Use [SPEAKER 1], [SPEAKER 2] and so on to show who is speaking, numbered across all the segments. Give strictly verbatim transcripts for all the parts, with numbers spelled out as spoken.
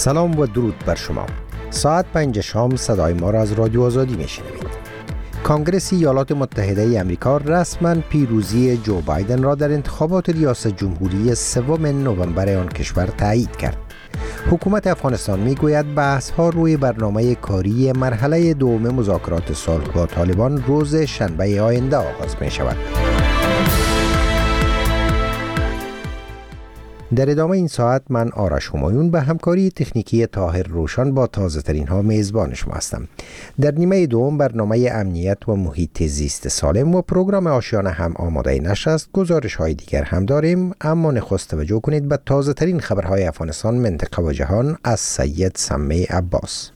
[SPEAKER 1] سلام و درود بر شما. ساعت پنج شام صدای ما را از رادیو آزادی میشنوید. کانگرس ایالات متحده ای آمریکا رسما پیروزی جو بایدن را در انتخابات ریاست جمهوری سوم نوامبر آن کشور تایید کرد. حکومت افغانستان میگوید بحث‌ها روی برنامه کاری مرحله دوم مذاکرات صلح با طالبان روز شنبه آینده آغاز می شود. در ادامه این ساعت من آرش همایون به همکاری تکنیکی طاهر روشن با تازه ترین ها میزبان شما هستم. در نیمه دوم برنامه امنیت و محیط زیست سالم و پروگرام آشیانه هم آماده نشر است. گزارش های دیگر هم داریم، اما نخست توجه کنید به تازه ترین خبرهای افغانستان، منطقه و جهان از سید سمی عباس.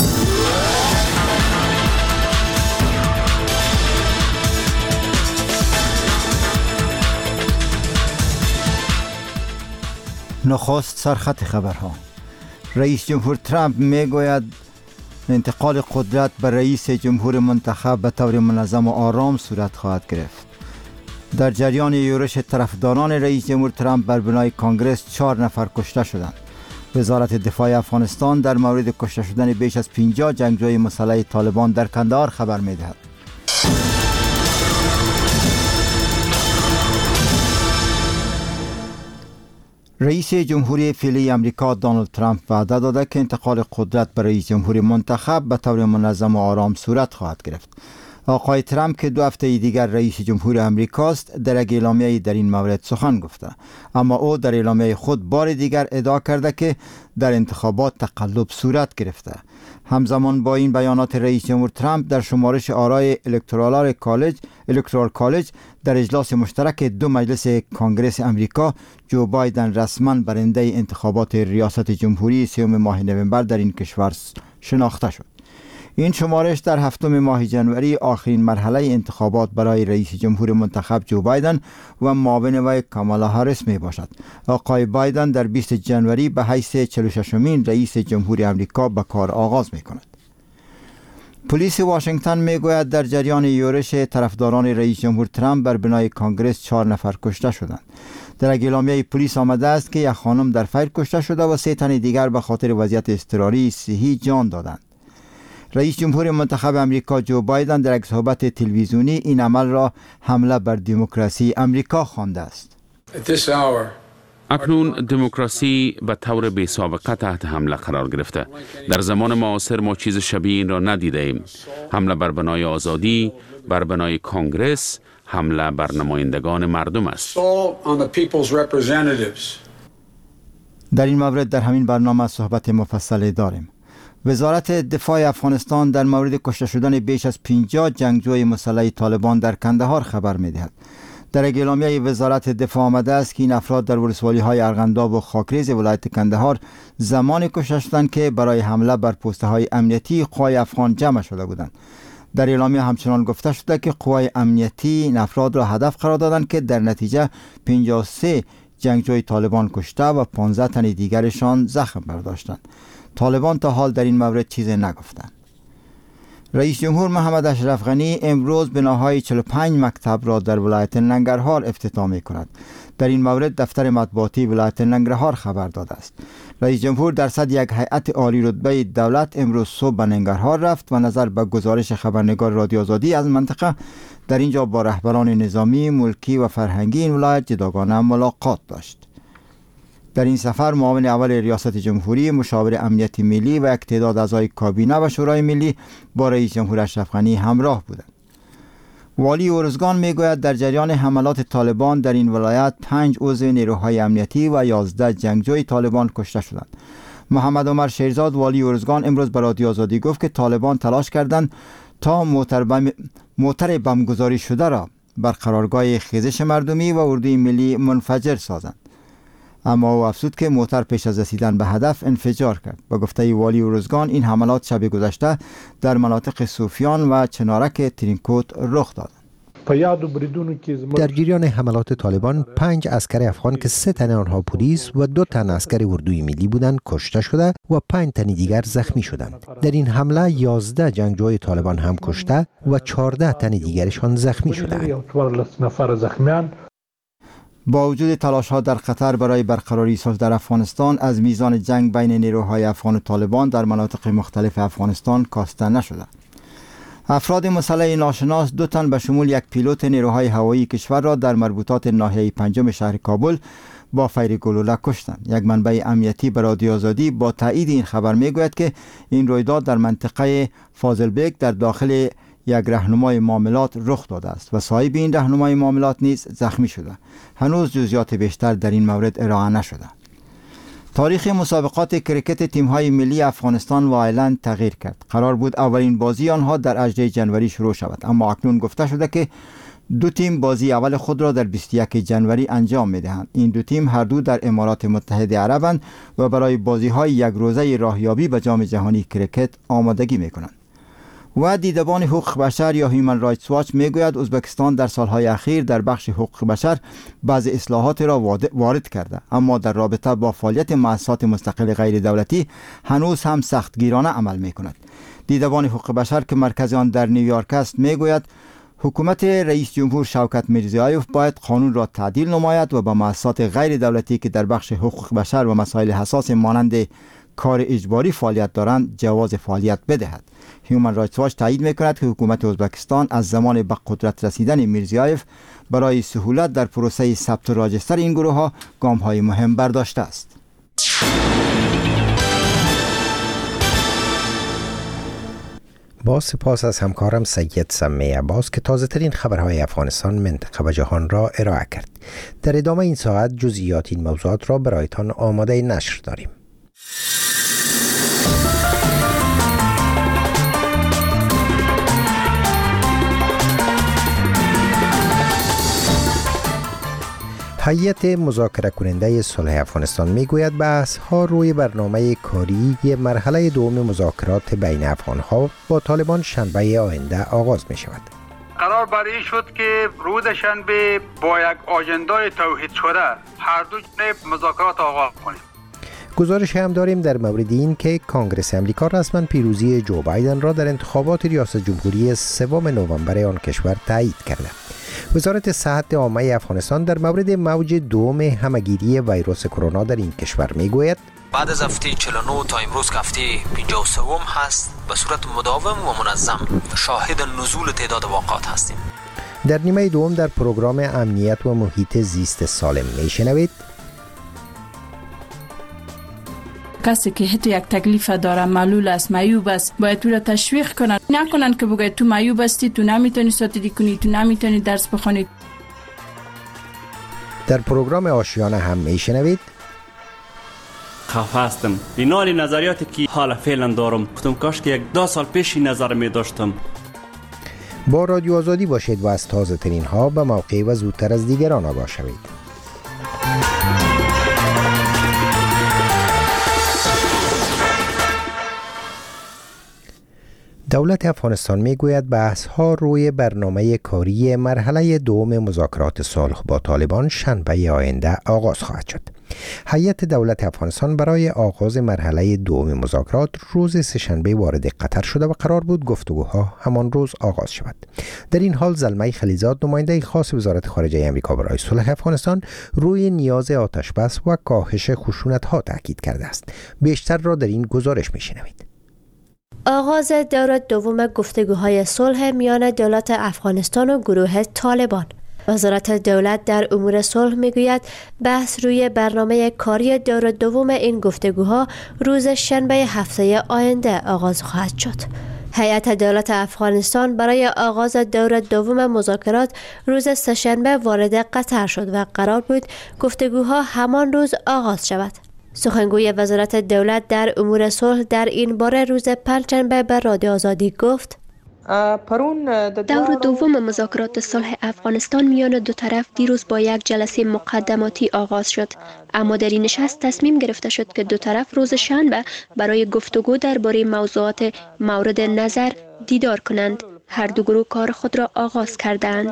[SPEAKER 2] نخست سرخط خبرها. رئیس جمهور ترامپ میگوید انتقال قدرت به رئیس جمهور منتخب به طور منظم و آرام صورت خواهد گرفت. در جریان یورش طرفداران رئیس جمهور ترامپ بر بنای کانگرس چهار نفر کشته شدند. وزارت دفاع افغانستان در مورد کشته شدن بیش از پنجاه جنگجوی مسلح طالبان در کندهار خبر میدهد. رئیس جمهوری فعلی امریکا دونالد ترامپ وعده داده که انتقال قدرت به رئیس جمهور منتخب به طور منظم و آرام صورت خواهد گرفت. آقای ترامپ که دو هفته دیگر رئیس جمهور امریکاست در یک اعلامیه در این مورد سخن گفته، اما او در اعلامیه خود بار دیگر ادعا کرده که در انتخابات تقلب صورت گرفته. همزمان با این بیانات رئیس جمهور ترامپ در شمارش آرای الکترال کالج الکترال کالج در اجلاس مشترک دو مجلس کانگرس امریکا، جو بایدن رسما برنده انتخابات ریاست جمهوری سوم ماه نوامبر در این کشور شناخته شد. این شمارش در هفتم ماه جنوری آخرین مرحله انتخابات برای رئیس جمهور منتخب جو بایدن و معاون وی کامالا هریس می باشد. آقای بایدن در بیست جنوری به حیث چهل و ششمین رئیس جمهور امریکا به کار آغاز می کند. پلیس واشنگتن می گوید در جریان یورش طرفداران رئیس جمهور ترامپ بر بنای کانگرس چهار نفر کشته شدند. در اعلامیه پلیس آمده است که یک خانم در فیر کشته شده و سه تن دیگر به خاطر وضعیت اضطراری صحی جان دادند. رئیس جمهور منتخب امریکا جو بایدن در یک صحبت تلویزیونی این عمل را حمله بر دموکراسی امریکا خوانده است.
[SPEAKER 3] اکنون دموکراسی به طور بی سابقه تحت حمله قرار گرفته. در زمان معاصر ما چیز شبیه این را ندیده ایم. حمله بر بنای آزادی، بر بنای کانگرس، حمله بر نمایندگان مردم است.
[SPEAKER 2] در این مورد در همین برنامه صحبت مفصلی داریم. وزارت دفاع افغانستان در مورد کشته شدن بیش از پنجاه جنگجوی مسلح طالبان در کندهار خبر می‌دهد. در اعلامیه وزارت دفاع آمده است که این افراد در ولسوالی‌های ارغنداب و خاکریز ولایت کندهار زمانی کشته شدند که برای حمله بر پست‌های امنیتی قوای افغان جمع شده بودند. در اعلامیه همچنان گفته شده که قوای امنیتی این افراد را هدف قرار دادند که در نتیجه پنجاه و سه جنگجوی طالبان کشته و پانزده تن دیگرشان زخم برداشتند. طالبان تا حال در این مورد چیزی نگفتند. رئیس جمهور محمد اشرف غنی امروز بناهای چهل و پنج مکتب را در ولایت ننگرهار افتتاح می کند. در این مورد دفتر مطبوعاتی ولایت ننگرهار خبر داده است. رئیس جمهور در صد یک هیئت عالی رتبه دولت امروز صبح به ننگرهار رفت و نظر به گزارش خبرنگار رادیو آزادی از منطقه در اینجا با رهبران نظامی، ملکی و فرهنگی این ولایت جداگانه ملاقات داشت. در این سفر معاون اول ریاست جمهوری، مشاور امنیت ملی و یک تعداد اعضای کابینه و شورای ملی با رئیس جمهور اشرف غنی همراه بودند. والی ارزگان میگوید در جریان حملات طالبان در این ولایت پنج عضو نیروهای امنیتی و یازده جنگجوی طالبان کشته شدند. محمد عمر شیرزاد والی ارزگان امروز به رادیو آزادی گفت که طالبان تلاش کردند تا موتر بم موتر بمبگذاری شده را بر قرارگاه خیزش مردمی و اردوی ملی منفجر سازند. اما او افزود که موتر پیش از رسیدن به هدف انفجار کرد. با گفته والی ارزگان این حملات شب گذشته در مناطق صوفیان و چنارک ترینکوت رخ داد.
[SPEAKER 1] در جریان حملات طالبان پنج عسکر افغان که سه تن آنها پلیس و دو تن عسکر اردوی ملی بودند کشته شده و پنج تن دیگر زخمی شدند. در این حمله یازده جنگجوی طالبان هم کشته و چهارده تن دیگرشان زخمی شدند.
[SPEAKER 2] با وجود تلاش‌ها در قطر برای برقراری صلح در افغانستان، از میزان جنگ بین نیروهای افغان و طالبان در مناطق مختلف افغانستان کاسته نشده. افراد مسلح ناشناس دو تن به شمول یک پیلوت نیروهای هوایی کشور را در مربوطات ناحیه پنجم شهر کابل با فیر گلوله کشتند. یک منبع امنیتی به رادیو آزادی با تایید این خبر میگوید که این رویداد در منطقه فاضلبیگ در داخل یک راهنمای معاملات رخ داده است و صاحب این راهنمای معاملات نیز زخمی شده. هنوز جزئیات بیشتر در این مورد ارائه نشده. تاریخ مسابقات کریکت تیم‌های ملی افغانستان و آیرلند تغییر کرد. قرار بود اولین بازی آنها در هجدهم جنوری شروع شود، اما اکنون گفته شده که دو تیم بازی اول خود را در بیست و یکم جنوری انجام می‌دهند. این دو تیم هر دو در امارات متحده عربند و برای بازی‌های یک روزه راهیابی به جام جهانی کریکت آمادگی می‌کنند. و دیدبان حقوق بشر یا هیومن رایتس واچ میگوید ازبکستان در سالهای اخیر در بخش حقوق بشر بعض اصلاحات را وارد کرده، اما در رابطه با فعالیت مؤسسات مستقل غیر دولتی هنوز هم سختگیرانه عمل میکند. دیدبان حقوق بشر که مرکز آن در نیویورک است میگوید حکومت رئیس جمهور شوکت میرزیایوف باید قانون را تعدیل نماید و به مؤسسات غیر دولتی که در بخش حقوق بشر و مسائل حساس مانند کار اجباری فعالیت دارند جواز فعالیت بدهد. هیومن رایتس واچ تایید میکند که حکومت ازبکستان از زمان به قدرت رسیدن میرزیایف برای سهولت در پروسه ثبت راجستر این گروه ها گام های مهم برداشته است.
[SPEAKER 1] با سپاس از همکارم سید سمی عباس که تازه ترین خبرهای افغانستان، منطقه و جهان را ارائه کرد. در ادامه این ساعت جزئیات این موضوعات را برایتان آماده نشر داریم. هیئت مذاکره کننده صلح افغانستان میگوید بحث ها روی برنامه کاری مرحله دوم مذاکرات بین افغان ها با طالبان شنبه آینده آغاز می شود.
[SPEAKER 4] قرار بر این شد که روز شنبه با یک آژندای توحید شده هر دو جانب مذاکرات آغاز کنیم.
[SPEAKER 1] گزارش هم داریم در مورد این که کانگرس امریکا رسما پیروزی جو بایدن را در انتخابات ریاست جمهوری سوم نوامبر آن کشور تایید کرده. وزارت صحت عامه افغانستان در مورد موج دوم همگیری ویروس کرونا در این کشور میگوید
[SPEAKER 5] بعد از هفته چهل و نه تا امروز که هفته پنجاه و سه هست، به صورت مداوم و منظم شاهد نزول تعداد واقعات هستیم.
[SPEAKER 1] در نیمه دوم در پروگرام امنیت و محیط زیست سالم میشنوید
[SPEAKER 6] کسی که حتی یک تکلیف داره، معلول است، معیوب است، باید تو را تشویق کنن، نکنن که بگه تو معیوب هستی، تو نمیتونی ساتیری کنی، تو نمیتونی درس بخونی.
[SPEAKER 1] در پروگرام آشیانه هم میشنوید
[SPEAKER 7] خفه هستم بنای نظریاتی که حالا فعلا دارم، گفتم کاش که یک دو سال پیش این نظر می داشتم.
[SPEAKER 1] با رادیو آزادی باشید و از تازه ترین ها به موقع و زودتر از دیگران آگاه شوید. دولت افغانستان میگوید بحث ها روی برنامه کاری مرحله دوم مذاکرات صلح با طالبان شنبه آینده آغاز خواهد شد. هیئت دولت افغانستان برای آغاز مرحله دوم مذاکرات روز سه‌شنبه وارد قطر شده و قرار بود گفتگوها همان روز آغاز شود. در این حال زلمه خلیزاد، نماینده خاص وزارت خارجه آمریکا برای صلح افغانستان، روی نیاز آتشبس و کاهش خشونت ها تاکید کرده است. بیشتر را در این گزارش میشنوید.
[SPEAKER 8] آغاز دور دوم گفتگوهای صلح میان دولت افغانستان و گروه طالبان. وزارت دولت در امور صلح میگوید بحث روی برنامه کاری دور دوم این گفتگوها روز شنبه هفته آینده آغاز خواهد شد. هیئت دولت افغانستان برای آغاز دور دوم مذاکرات روز سه‌شنبه وارد قطر شد و قرار بود گفتگوها همان روز آغاز شود. سخنگوی وزارت دولت در امور صلح در این باره روز پنجشنبه به رادیو آزادی گفت
[SPEAKER 9] دور دوم مذاکرات صلح افغانستان میان دو طرف دیروز با یک جلسه مقدماتی آغاز شد، اما در این نشست تصمیم گرفته شد که دو طرف روز شنبه برای گفتگو درباره موضوعات مورد نظر دیدار کنند. هر دو گروه کار خود را آغاز کردند.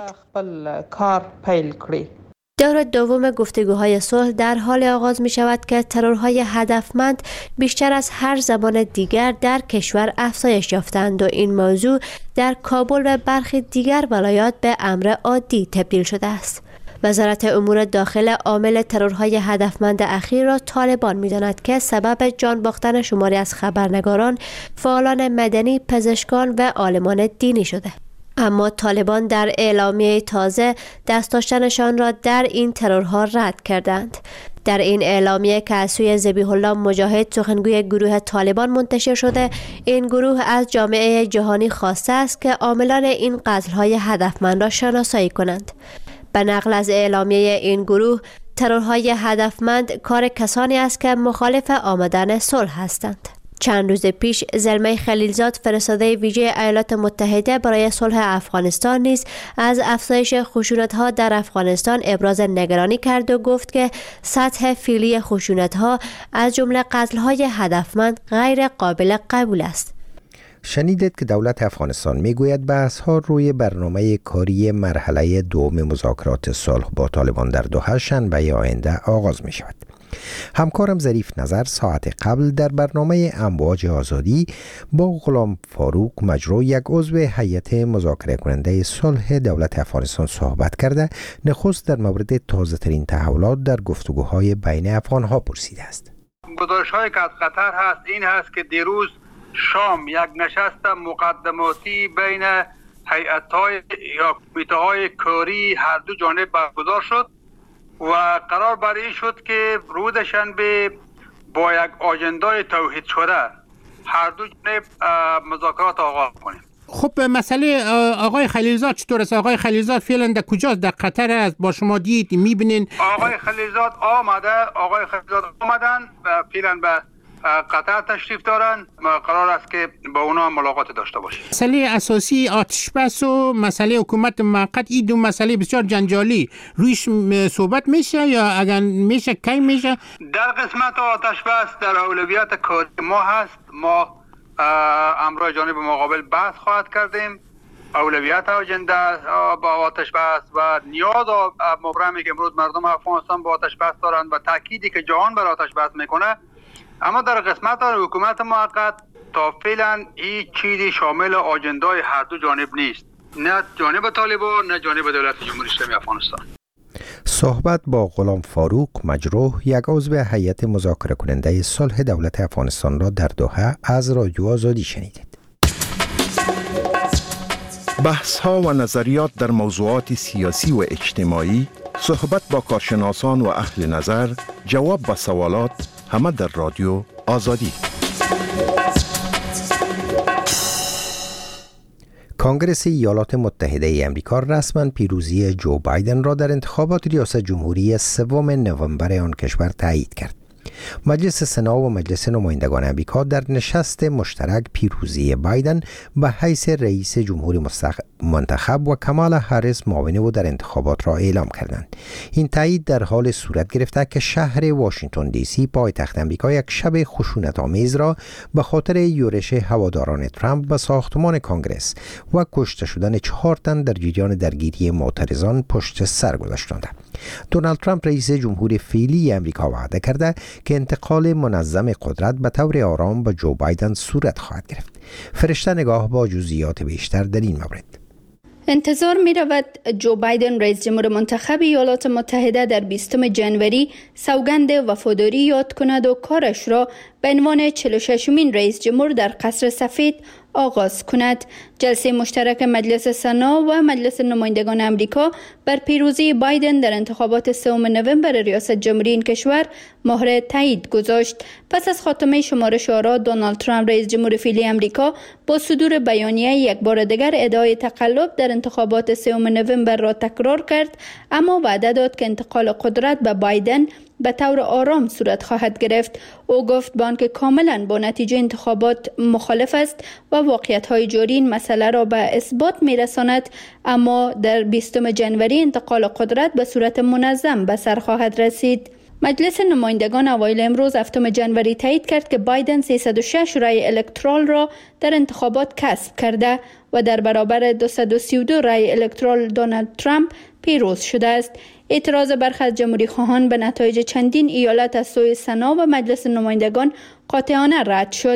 [SPEAKER 8] دور دوم گفتگوهای صلح در حال آغاز می شود که ترورهای هدفمند بیشتر از هر زمان دیگر در کشور افزایش یافتند و این موضوع در کابل و برخی دیگر ولایات به امر عادی تبدیل شده است. وزارت امور داخل عامل ترورهای هدفمند اخیر را طالبان می‌داند که سبب جان باختن شماری از خبرنگاران، فعالان مدنی، پزشکان و عالمان دینی شده. اما طالبان در اعلامیه تازه دست داشتنشان را در این ترورها رد کردند. در این اعلامیه که از سوی ذبیح الله مجاهد سخنگوی گروه طالبان منتشر شده، این گروه از جامعه جهانی خواسته است که عاملان این قتل‌های هدفمند را شناسایی کنند. به نقل از اعلامیه این گروه، ترورهای هدفمند کار کسانی است که مخالف آمدن صلح هستند. چند روز پیش زلمه خلیلزاد فرستاده ویژه ایالات متحده برای صلح افغانستان نیز از افزایش خشونت‌ها در افغانستان ابراز نگرانی کرد و گفت که سطح فعلی خشونت‌ها از جمله قتل‌های هدفمند غیر قابل قبول است.
[SPEAKER 1] شنیدید که دولت افغانستان میگوید بحث‌ها روی برنامه کاری مرحله دوم مذاکرات صلح با طالبان در دوحه شنبه آینده آغاز می شود. همکارم ظریف نظر ساعت قبل در برنامه امواج آزادی با غلام فاروق مجرو، یک عضو هیئت مذاکره کننده صلح دولت افغانستان صحبت کرده نخست در مورد تازه ترین تحولات در گفتگوهای بین افغانها پرسیده است.
[SPEAKER 4] گزارش‌هایی که از قطر هست این هست که دیروز شام یک نشست مقدماتی بین هیئت‌های یا کمیته‌های کاری هر دو جانب برگزار شد و قرار بر این شد که روز شنبه با یک آجندای توحید شده هر دو جانب مذاکرات آغاز کنیم.
[SPEAKER 10] خب مسئله آقای خلیلزاد چطور است؟ آقای خلیلزاد فعلا در کجاست؟ در قطر است؟ با شما دید میبینین؟
[SPEAKER 4] آقای خلیلزاد آمده آقای خلیلزاد آمدن و فعلا به قطر تشریف دارن. قرار است که با اونا ملاقات داشته باشیم.
[SPEAKER 10] مسئله اساسی آتش بس و مسئله حکومت موقت، این دو مسئله بسیار جنجالی، رویش صحبت میشه یا اگر میشه کی میشه؟
[SPEAKER 4] در قسمت آتش بس در اولویت کاری ما هست. ما امروز جانب مقابل بحث خواهد کردیم. اولویت آجنده با آتش بس و نیاز مبرمی که امروز مردم افغانستان با آتش بس دارند و تأکیدی که جهان بر آتش بس میکنه. اما در قسمت حکومت موقت تا فعلا هیچ چیزی شامل آجندای هر دو جانب نیست، نه جانب طالبان نه جانب دولت جمهوری اسلامی افغانستان.
[SPEAKER 1] صحبت با غلام فاروق مجروح، یک عضو هیئت مذاکره کننده صلح دولت افغانستان را در دوحه از رادیو آزادی شنیدید.
[SPEAKER 11] بحث ها و نظریات در موضوعات سیاسی و اجتماعی، صحبت با کارشناسان و اهل نظر، جواب به سوالات، همه در رادیو آزادی.
[SPEAKER 1] کنگره ایالات متحده ای آمریکا رسما پیروزی جو بایدن را در انتخابات ریاست جمهوری سوم نوامبر آن کشور تایید کرد. مجلس سنا و مجلس نمایندگان آمریکا در نشست مشترک پیروزی بایدن به حیث رئیس جمهور منتخب و کامالا هریس معاون او در انتخابات را اعلام کردند. این تایید در حال صورت گرفته که شهر واشنگتن دی سی پایتخت آمریکا یک شب خشونت‌آمیز را به خاطر یورش هواداران ترامپ به ساختمان کنگره و کشته شدن چهار تن در جریان درگیری معترضان پشت سر گذاشتند. دونالد ترامپ رئیس جمهور فعلی آمریکا وعده کرده که انتقال منظم قدرت به طور آرام به جو بایدن صورت خواهد گرفت. فرشته نگاه با جزئیات بیشتر در این مورد.
[SPEAKER 12] انتظار می رود جو بایدن رئیس جمهور منتخب ایالات متحده در بیستم جنوری سوگند وفاداری یاد کند و کارش را به عنوان چهل و ششمین رئیس جمهور در قصر سفید آغاز کند. جلسه مشترک مجلس سنا و مجلس نمایندگان آمریکا بر پیروزی بایدن در انتخابات سوم نوامبر ریاست جمهوری این کشور مهر تایید گذاشت. پس از خاتمه شمارش آرا، دونالد ترامپ رئیس جمهور فعلی آمریکا با صدور بیانیه یک بار دیگر ادعای تقلب در انتخابات سوم نوامبر را تکرار کرد، اما وعده داد که انتقال قدرت به بایدن به طور آرام صورت خواهد گرفت. او گفت با آنکه کاملا با نتیجه انتخابات مخالف است و واقعیت‌های جاری این مسئله را به اثبات می‌رساند، اما در بیستم جنوری انتقال قدرت به صورت منظم به سر خواهد رسید. مجلس نمایندگان اوایل امروز هفتم جنوری تایید کرد که بایدن سیصد و شش رای الکترال را در انتخابات کسب کرده و در برابر دویست و سی و دو رای الکترال دونالد ترامپ پیروز شده است. اعتراض برخی از جمهوری خواهان به نتایج چندین ایالت از سوی سنا و مجلس نمایندگان قاطعانه رد شد.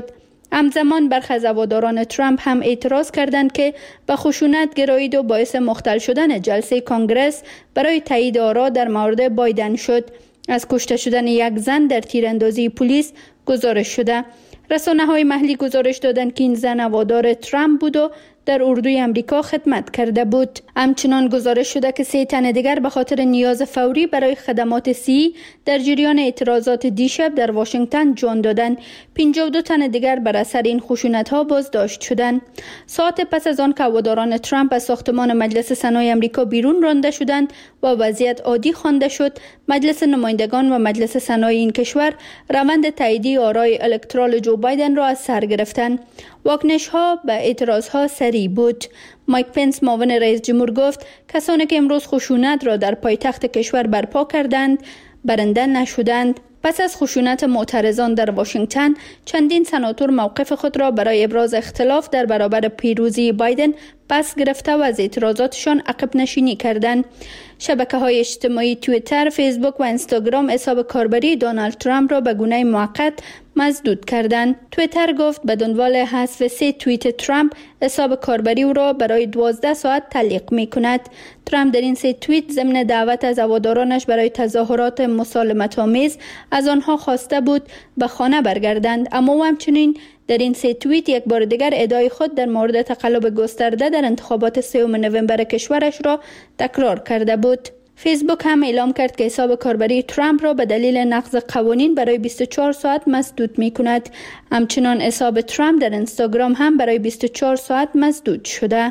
[SPEAKER 12] همزمان برخی از هواداران ترامپ هم اعتراض کردند که به خشونت گرایید و باعث مختل شدن جلسه کنگرس برای تایید آرا در مورد بایدن شد. از کشته شدن یک زن در تیراندازی پلیس گزارش شده. رسانه‌های محلی گزارش دادند که این زن هوادار ترامپ بود و در اردوی امریکا خدمت کرده بود. همچنان گزارش شده که سه تن دیگر به خاطر نیاز فوری برای خدمات صحی در جریان اعتراضات دیشب در واشنگتن جان دادند. پنجاه و دو تن دیگر بر اثر این خشونت‌ها بازداشت شدند. ساعت پس از آن که هواداران ترامپ از ساختمان مجلس سنای امریکا بیرون رانده شدند و وضعیت عادی خوانده شد، مجلس نمایندگان و مجلس سنای این کشور روند تاییدی آرای الکترال جو بایدن را از سر گرفتند. واکنش‌ها به اعتراض‌ها سریع بود. مایک پنس معاون رئیس جمهور گفت کسانی که امروز خشونت را در پایتخت کشور برپا کردند برنده نشدند. پس از خشونت معترضان در واشنگتن، چندین سناتور موقف خود را برای ابراز اختلاف در برابر پیروزی بایدن پس گرفته و از اعتراضاتشان عقب نشینی کردند. شبکه‌های اجتماعی توییتر، فیسبوک و اینستاگرام حساب کاربری دونالد ترامپ را به گونه موقت مسدود کردند. توییتر گفت به دنبال حذف سه توییت ترامپ حساب کاربری او را برای دوازده ساعت تعلیق می‌کند. ترامپ در این سه توییت ضمن دعوت از هوادارانش برای تظاهرات مسالمت‌آمیز از آنها خواسته بود به خانه برگردند، اما او همچنین در این سه توییت یک بار دیگر ادعای خود در مورد تقلب گسترده در انتخابات سوم نوامبر کشورش را تکرار کرده بود. فیسبوک هم اعلام کرد که حساب کاربری ترامپ را به دلیل نقض قوانین برای بیست و چهار ساعت مسدود می کند. همچنان حساب ترامپ در اینستاگرام هم برای بیست و چهار ساعت مسدود شده.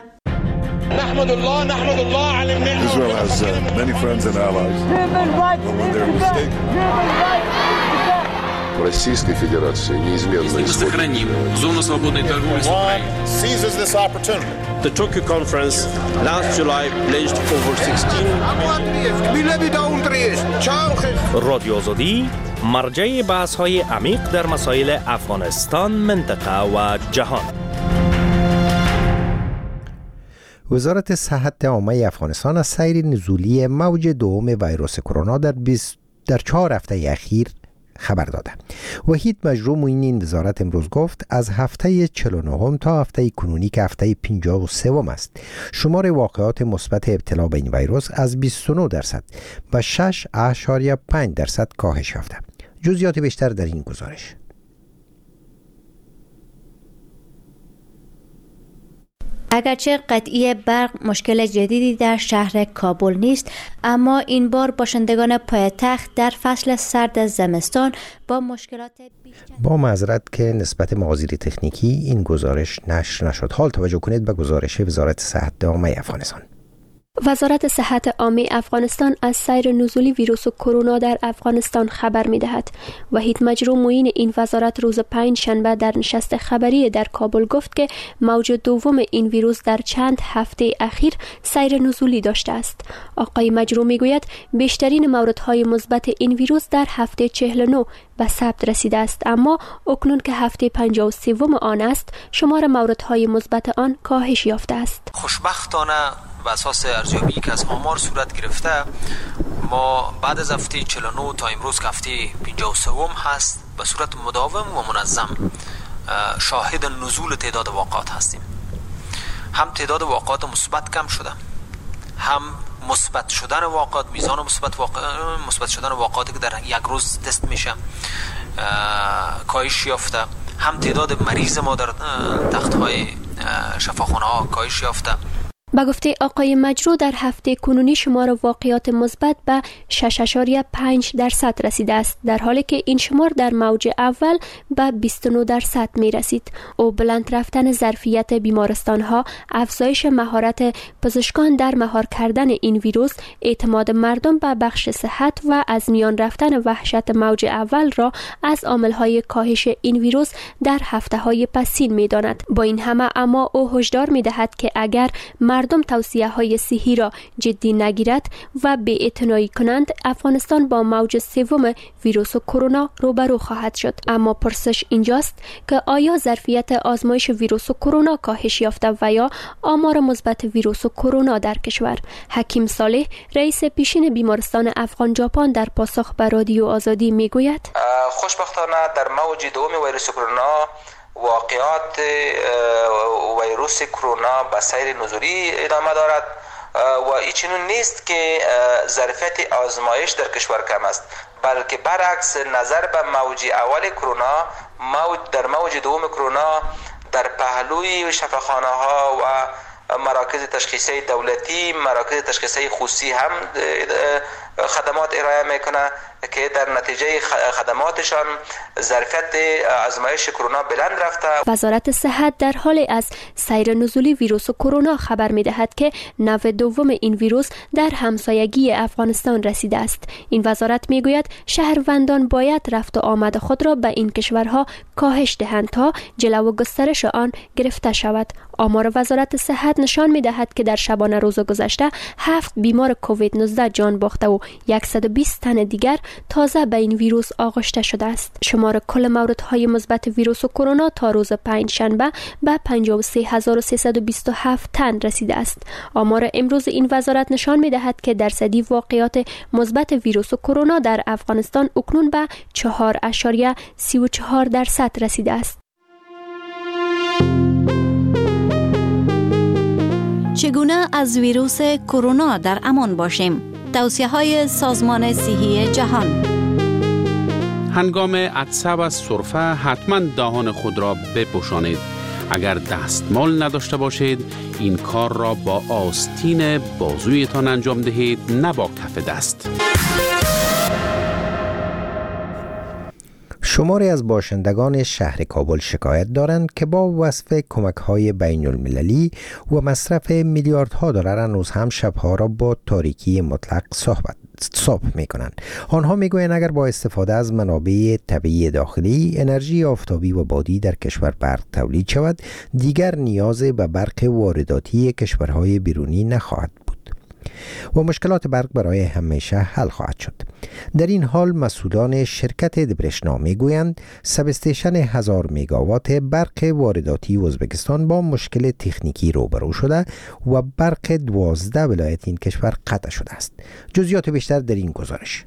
[SPEAKER 13] نحمد الله نحمد الله على النعمة. Israel has uh, many friends and allies. When they're mistaken.
[SPEAKER 14] Российской Федерации неизменно
[SPEAKER 15] мы сохраним зону свободной торговли с Украиной.
[SPEAKER 13] Seizes this opportunity. The Tokyo conference last July pledged over sixteen.
[SPEAKER 16] رادیو آزادی مرجع بحث‌های عمیق در مسائل افغانستان، منطقه و جهان.
[SPEAKER 1] وزارت صحت عامه افغانستان از سیر نزولی موج دوم ویروس کرونا در بیست در چهار هفته اخیر خبر داده. وحید مجروح معین این وزارت امروز گفت از هفته چهل و نه تا هفته کنونی که هفته پنجاه و سه است، شمار واقعات مثبت ابتلا به این ویروس از بیست و نه درصد و شش اشاریه پنج درصد کاهش یافته. جزئیات بیشتر در این گزارش.
[SPEAKER 8] اگرچه قطعی برق مشکل جدیدی در شهر کابل نیست، اما این بار باشندگان پایتخت در فصل سرد زمستان با مشکلات بیشتر
[SPEAKER 1] با معذرت که نسبت معاذیر تکنیکی این گزارش نشر نشد. حال توجه کنید به گزارش وزارت صحت عامه افغانستان.
[SPEAKER 9] وزارت صحت عامه افغانستان از سیر نزولی ویروس کرونا در افغانستان خبر می‌دهد. وحید مجروح معین این وزارت روز پنج شنبه در نشست خبری در کابل گفت که موج دوم این ویروس در چند هفته اخیر سیر نزولی داشته است. آقای مجروح میگوید بیشترین موردهای مثبت این ویروس در هفته چهل و نه به ثبت رسیده است، اما اکنون که هفته پنجاه و سه آن است، شمار موردهای مثبت آن کاهش یافته است.
[SPEAKER 5] خوشبختانه و اساس ارزیابی که از آمار صورت گرفته، ما بعد از هفته چهل و نه تا امروز که هفته پنجاه و سه هست، به صورت مداوم و منظم شاهد نزول تعداد واقعات هستیم. هم تعداد واقعات مثبت کم شده، هم مثبت شدن واقعات، میزان مثبت واقع... مثبت شدن واقعاتی که در یک روز تست میشه کاهش یافته، هم تعداد مریض ما در تخت‌های شفاخانه ها کاهش یافته.
[SPEAKER 9] با گفته آقای مجروح در هفته کنونی شمار واقعات مثبت به شش اشاریه پنج درصد رسیده است، در حالی که این شمار در موج اول به بیست و نه درصد می رسید. او بلند رفتن ظرفیت بیمارستان ها، افزایش مهارت پزشکان در مهار کردن این ویروس، اعتماد مردم به بخش صحت و از میان رفتن وحشت موج اول را از عامل های کاهش این ویروس در هفته های پسین می داند. با این همه اما او هشدار می دهد که اگر مردم توصیه های صحی را جدی نگیرد و بی‌اعتنایی کنند، افغانستان با موج سوم ویروس کرونا روبرو خواهد شد. اما پرسش اینجاست که آیا ظرفیت آزمایش ویروس کرونا کاهش یافته و یا آمار مثبت ویروس کرونا در کشور؟ حکیم صالح، رئیس پیشین بیمارستان افغان ژاپن، در پاسخ به رادیو آزادی میگوید:
[SPEAKER 17] خوشبختانه در موج دوم ویروس کرونا واقعات ویروس کرونا به سیر نزولی ادامه دارد و ایچنون نیست که ظرفیت آزمایش در کشور کم است، بلکه برعکس نظر به موج اول کرونا، موج در موج دوم کرونا در پهلوی شفاخانه ها و مراکز تشخیصی دولتی، مراکز تشخیصی خصوصی هم خدمات ارائه میکنه که در نتیجه خدماتشان ظرفیت آزمایش کرونا بلند رفته.
[SPEAKER 9] وزارت صحت در حال از سیر نزولی ویروس کرونا خبر می‌دهد که نوع دوم این ویروس در همسایگی افغانستان رسیده است. این وزارت میگوید شهروندان باید رفت و آمد خود را به این کشورها کاهش دهند تا جلو گسترش آن گرفته شود. آمار وزارت صحت نشان می‌دهد که در شبانه روز گذشته هفت بیمار کووید نوزده جان باخته و صد و بیست تن دیگر تازه به این ویروس آغشته شده است. شمار کل موردهای مثبت ویروس کرونا تا روز پنج شنبه به پنجاه و سه هزار و سیصد و بیست و هفت تن رسیده است. آمار امروز این وزارت نشان می‌دهد که درصدی واقعات مثبت ویروس کرونا در افغانستان اکنون به چهار اشاریه سی و چهار درصد رسیده است.
[SPEAKER 18] چگونه از ویروس کرونا در امان باشیم؟ توصیه های سازمان صحی جهان.
[SPEAKER 3] هنگام عطسه و سرفه حتما دهان خود را بپوشانید. اگر دستمال نداشته باشید این کار را با آستین بازویتان انجام دهید، نه با کف دست.
[SPEAKER 1] شماری از باشندگان شهر کابل شکایت دارند که با وصف کمک‌های بین المللی و مصرف میلیاردها دلار هنوز هم شبها را با تاریکی مطلق صحبت صبح می کنند. آنها می گویند اگر با استفاده از منابع طبیعی داخلی، انرژی آفتابی و بادی در کشور برق تولید شود، دیگر نیاز به برق وارداتی کشورهای بیرونی نخواهد بود و مشکلات برق برای همیشه حل خواهد شد. در این حال مسئولان شرکت دبرشنا میگویند سب استیشن هزار مگاوات برق وارداتی ازبکستان با مشکل تکنیکی روبرو شده و برق دوازده ولایت این کشور قطع شده است. جزئیات بیشتر در این گزارش.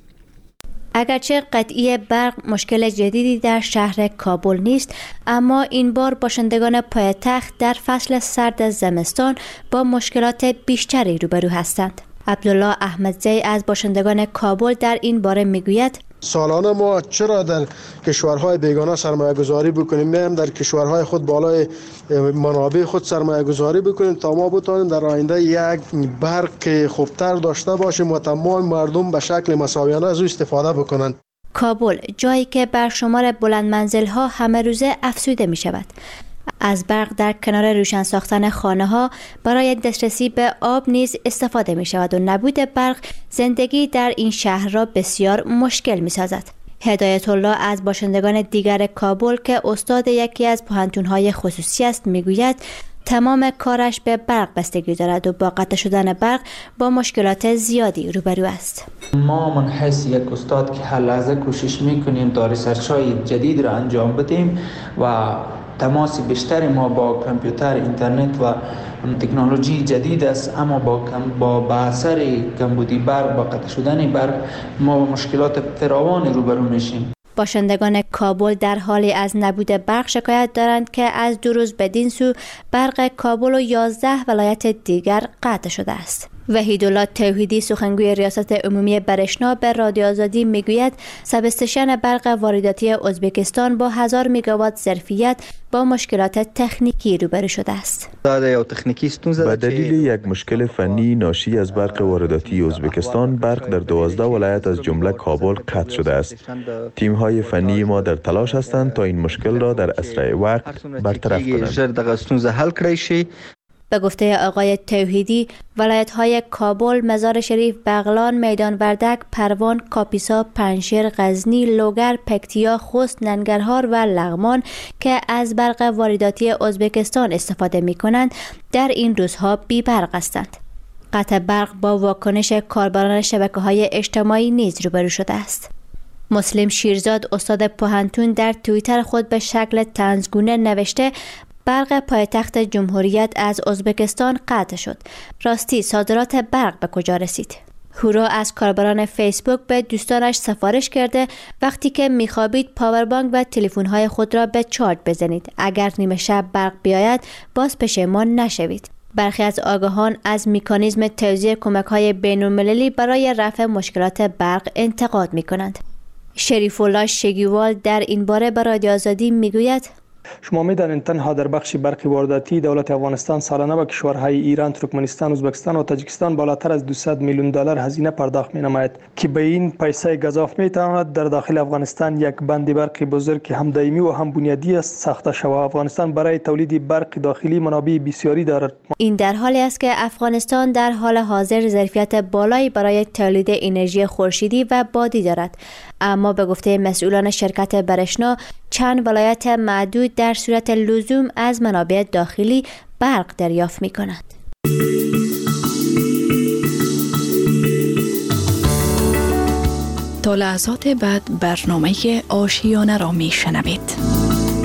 [SPEAKER 8] اگرچه قطعی برق مشکل جدیدی در شهر کابل نیست، اما این بار باشندگان پایتخت در فصل سرد زمستان با مشکلات بیشتری روبرو هستند. عبدالله احمدزی از باشندگان کابل در این باره میگوید
[SPEAKER 19] سالانه ما چرا در کشورهای بیگانه سرمایه گذاری بکنیم، میم در کشورهای خود بالای منابع خود سرمایه گذاری بکنیم تا ما بتوانیم در آینده یک برق خوبتر داشته باشیم و تمام مردم به شکل مساویانه از او استفاده بکنند.
[SPEAKER 8] کابل جایی که بر شمار بلند منزل ها همه روزه افزوده می شود. از برق در کنار روشن ساختن خانه ها برای دسترسی به آب نیز استفاده می شود و نبود برق زندگی در این شهر را بسیار مشکل می سازد. هدایت الله از باشندگان دیگر کابل که استاد یکی از پوهنتون‌های خصوصی است می گوید تمام کارش به برق بستگی دارد و با قطع شدن برق با مشکلات زیادی روبرو است.
[SPEAKER 20] ما من حیث یک استاد که هر لحظه کوشش میکنیم تا ریسرچ‌های جدید را انجام بدیم و تماس بیشتر ما با کامپیوتر، اینترنت و تکنولوژی جدید است، اما با با به اثر کمبودی برق، با قطع شدن برق ما با مشکلات فراوانی روبرو میشیم.
[SPEAKER 8] باشندگان کابل در حالی از نبود برق شکایت دارند که از دو روز بدین سو برق کابل و یازده ولایت دیگر قطع شده است. وحیدالله توحیدی سخنگوی ریاست عمومی برشنا به رادیو آزادی میگوید سب استیشن برق وارداتی ازبکستان با هزار مگاوات ظرفیت با مشکلات تکنیکی روبرو شده است.
[SPEAKER 21] به دلیل یک مشکل فنی ناشی از برق وارداتی ازبکستان، برق در دوازده ولایت از جمله کابل قطع شده است. تیم‌های فنی ما در تلاش هستند تا این مشکل را در اسرع وقت برطرف کنند.
[SPEAKER 8] به گفته آقای توحیدی، ولایت‌های کابل، مزار شریف، بغلان، میدان وردک، پروان، کاپیسا، پنشیر، غزنی، لوگر، پکتیا، خوست، ننگرهار و لغمان که از برق وارداتی ازبکستان استفاده می‌کنند، در این روزها بی برق هستند. قطع برق با واکنش کاربران شبکه‌های اجتماعی نیز روبرو شده است. مسلم شیرزاد استاد پوهنتون در توییتر خود به شکل طنزگونه نوشته برق پایتخت جمهوریت از ازبکستان قطع شد. راستی صادرات برق به کجا رسید؟ هورا از کاربران فیسبوک به دوستانش سفارش کرده وقتی که میخوابید پاوربانک و تلفن‌های خود را به چارج بزنید. اگر نیمه شب برق بیاید باز پشیمان نشوید. برخی از آگاهان از مکانیزم توزیع کمک‌های بین‌المللی برای رفع مشکلات برق انتقاد می‌کنند. شریف الله شگیوال در این باره به رادیو آزادی میگوید:
[SPEAKER 2] شما می‌دانید تنها در بخش برق وارداتی دولت افغانستان سالانه به کشورهای ایران، ترکمنستان، ازبکستان و تاجیکستان بالاتر از دویست میلیون دلار هزینه پرداخت می‌نماید که به این پیسه گزاف می‌تواند در داخل افغانستان یک بند برق بزرگ که هم دائمی و هم بنیادی است ساخته شود. افغانستان برای تولید برق داخلی منابع بسیاری دارد.
[SPEAKER 8] این در حالی است که افغانستان در حال حاضر ظرفیت بالایی برای تولید انرژی خورشیدی و بادی دارد، اما به گفته مسئولان شرکت برشنا چند ولایت معدود در صورت لزوم از منابع داخلی برق دریافت می کنند.
[SPEAKER 22] تا لحظات بعد برنامه آشیانه را می شنوید.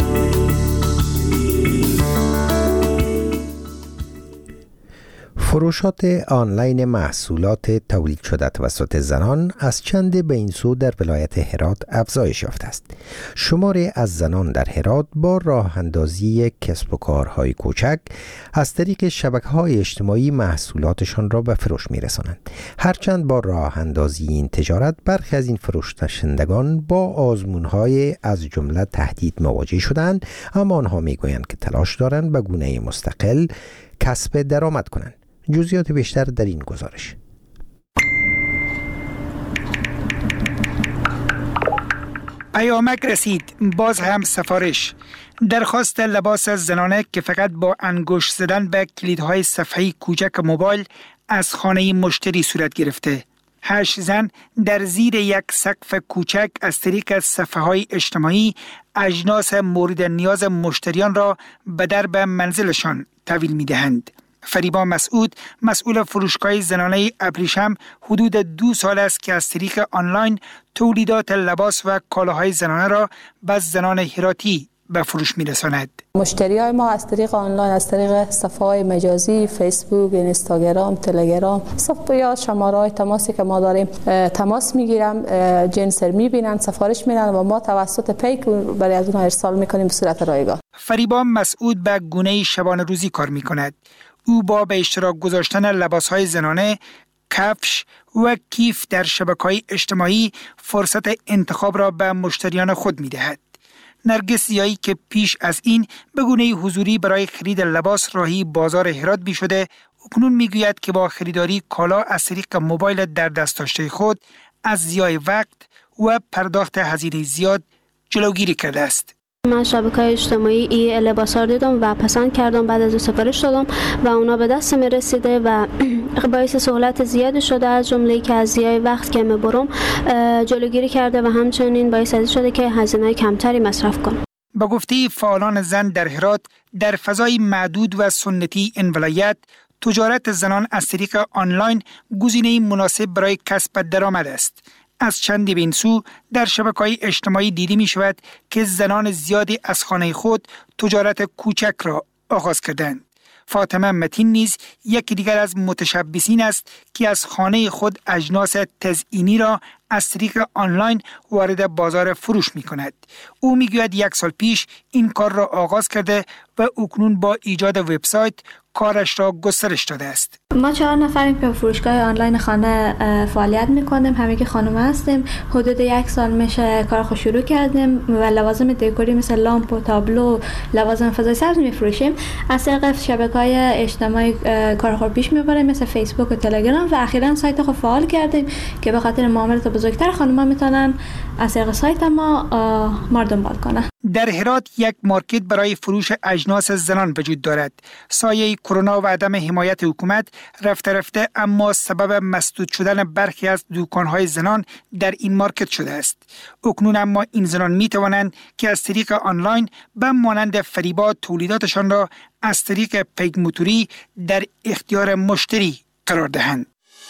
[SPEAKER 1] فروشات آنلاین محصولات تولید شده توسط زنان از چند به این سو در ولایت هرات افزایش یافته است. شماری از زنان در هرات با راه اندازی کسب و کارهای کوچک از طریق شبکه‌های اجتماعی محصولاتشان را به فروش می‌رسانند. هرچند با راه اندازی این تجارت برخی از این فروشندگان با آزمون‌های از جمله تهدید مواجه شدند، اما آنها می‌گویند که تلاش دارند به گونه مستقل کسب درآمد کنند. جزئیات بیشتر در این گزارش.
[SPEAKER 23] پیامک رسید، باز هم سفارش. درخواست لباس زنانه که فقط با انگشت زدن به کلیدهای صفحه کوچک موبایل از خانه مشتری صورت گرفته. هشت زن در زیر یک سقف کوچک از طریق صفحه‌های اجتماعی اجناس مورد نیاز مشتریان را به درب منزلشان تحویل می‌دهند. فریبا مسعود، مسئول فروشگاه زنانه ابریشم، حدود دو سال است که از طریق آنلاین تولیدات لباس و کالاهای زنانه را به زنان هراتی به فروش می‌رساند.
[SPEAKER 24] مشتریای ما از طریق آنلاین، از طریق صفحه‌های مجازی، فیسبوک، اینستاگرام، تلگرام، صفحه یا شماره‌های تماسی که ما داریم تماس می‌گیرن، جنسر می‌بینن، سفارش می‌دن و ما توسط پیک برای از اونها ارسال می‌کنیم به صورت رایگان.
[SPEAKER 23] فریبا مسعود به گونه شبانه روزی کار می‌کند. او با به اشتراک گذاشتن لباس‌های زنانه، کفش و کیف در شبکه‌های اجتماعی فرصت انتخاب را به مشتریان خود می‌دهد. نرگس زیایی که پیش از این به گونه حضوری برای خرید لباس راهی بازار هرات بی شده، اکنون میگوید که با خریداری کالا از طریق موبایل در دست داشته خود از ضیاع وقت و پرداخت هزینه زیاد جلوگیری کرده است.
[SPEAKER 25] من شبکه‌های اجتماعی ای لباسا رو دیدم و پسند کردم، بعد از سفارش دادم و اونا به دست می رسیده و باعث سهولت زیادی شده، از جمله که از ضیاع وقت که میبرم جلوگیری کرده و همچنین باعث شده که هزینه کمتری مصرف کنم.
[SPEAKER 23] با گفته فعالان زن در هرات، در فضای معدود و سنتی این ولایت، تجارت زنان از طریق آنلاین گزینه مناسب برای کسب درآمد است. از چندی به این سو در شبکه‌های اجتماعی دیده می شود که زنان زیادی از خانه خود تجارت کوچک را آغاز کردند. فاطمه متین نیز یکی دیگر از متشبثین است که از خانه خود اجناس تزئینی را از طریق آنلاین وارد بازار فروش می کند. او می گوید یک سال پیش این کار را آغاز کرده و اکنون با ایجاد وبسایت کارش را گسترش داده است.
[SPEAKER 25] ما چهار نفریم که فروشگاه آنلاین خانه فعالیت میکنیم، همه که خانم هستیم. حدود یک سال میشه کار خود شروع کردیم و لوازم دکوری مثل لامپ و تابلو، لوازم فضای سبز میفروشیم. از طریق شبکه‌های اجتماعی کار خود پیش میبریم مثل فیسبوک و تلگرام و اخیراً سایت خود فعال کردیم که به خاطر معاملات بزرگتر خانم‌ها میتونن از طریق سایت ما ما دنبال کنن.
[SPEAKER 23] در هرات یک مارکت برای فروش اجناس زنان وجود دارد. سایه کرونا و عدم حمایت حکومت رفته رفته اما سبب مسدود شدن برخی از دکان‌های زنان در این مارکت شده است. اکنون اما این زنان می توانند که از طریق آنلاین به مانند فریبا تولیداتشان را از طریق پیک موتوری در اختیار مشتری قرار دهند.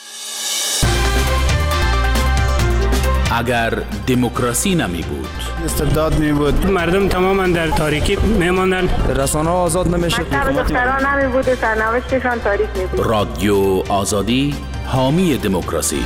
[SPEAKER 3] اگر دموکراسی نمی بود،
[SPEAKER 26] استبداد می بود،
[SPEAKER 27] مردم تماما در تاریکی می ماندن،
[SPEAKER 26] رسانه آزاد نمی شد،
[SPEAKER 28] مکتب دختران نمی بود و سرنوشتشان تاریک می بود.
[SPEAKER 3] رادیو آزادی حامی دموکراسی.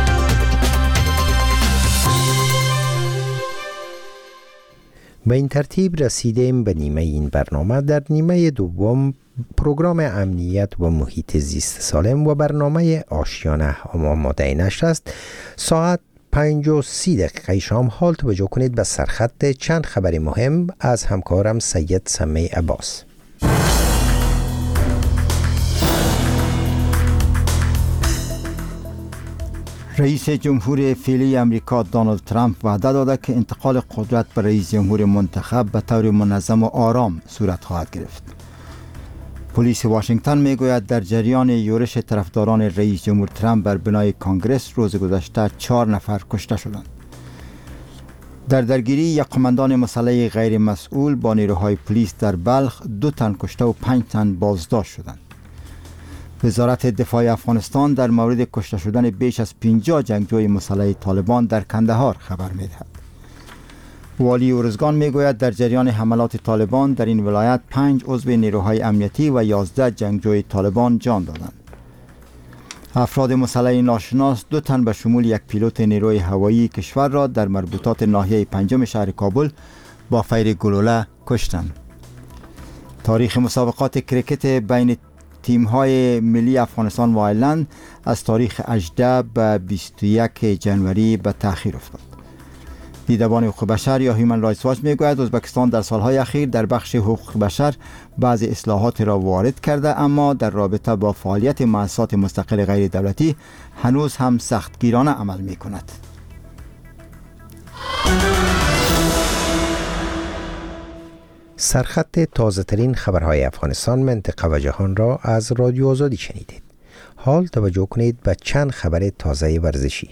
[SPEAKER 1] به این ترتیب رسیدیم به نیمه این برنامه. در نیمه دوم پروگرام امنیت و محیط زیست سالم و برنامه آشیانه آماده نشر است. ساعت پنج و سی دقیقه شام حال توجه کنید به سرخط چند خبر مهم از همکارم سید سمی عباس.
[SPEAKER 4] رئیس جمهور فعلی امریکا دونالد ترامپ وعده داده که انتقال قدرت به رئیس جمهور منتخب به طور منظم و آرام صورت خواهد گرفت. پلیس واشنگتن میگوید در جریان یورش طرفداران رئیس جمهور ترامپ بر بنای کانگرس روز گذشته چهار نفر کشته شدند. در درگیری یک قماندان مسلح غیر مسئول با نیروهای پلیس در بلخ دو تن کشته و پنج تن بازداشت شدند. وزارت دفاع افغانستان در مورد کشته شدن بیش از پنجاه جنگجوی مسلح طالبان در کندهار خبر می‌دهد. والی ارزگان میگوید در جریان حملات طالبان در این ولایت پنج عضو نیروهای امنیتی و یازده جنگجوی طالبان جان دادند. افراد مسلح ناشناس دو تن به شمول یک پیلوت نیروی هوایی کشور را در مربوطات ناحیه پنجم شهر کابل با فیر گلوله کشتند. تاریخ مسابقات کرکت بین تیم‌های ملی افغانستان و آیرلند از تاریخ هجده به بیست و یک جنوری به تأخیر افتاد. دیدبان حقوق بشر یا هیومن رایتس واچ میگوید ازبکستان در سالهای اخیر در بخش حقوق بشر بعضی اصلاحات را وارد کرده، اما در رابطه با فعالیت مؤسسات مستقل غیر دولتی هنوز هم سختگیرانه عمل می کند.
[SPEAKER 1] سرخط تازه ترین خبرهای افغانستان، منطقه و جهان را از رادیو آزادی شنیدید. حال توجه کنید به چند خبر تازه ورزشی.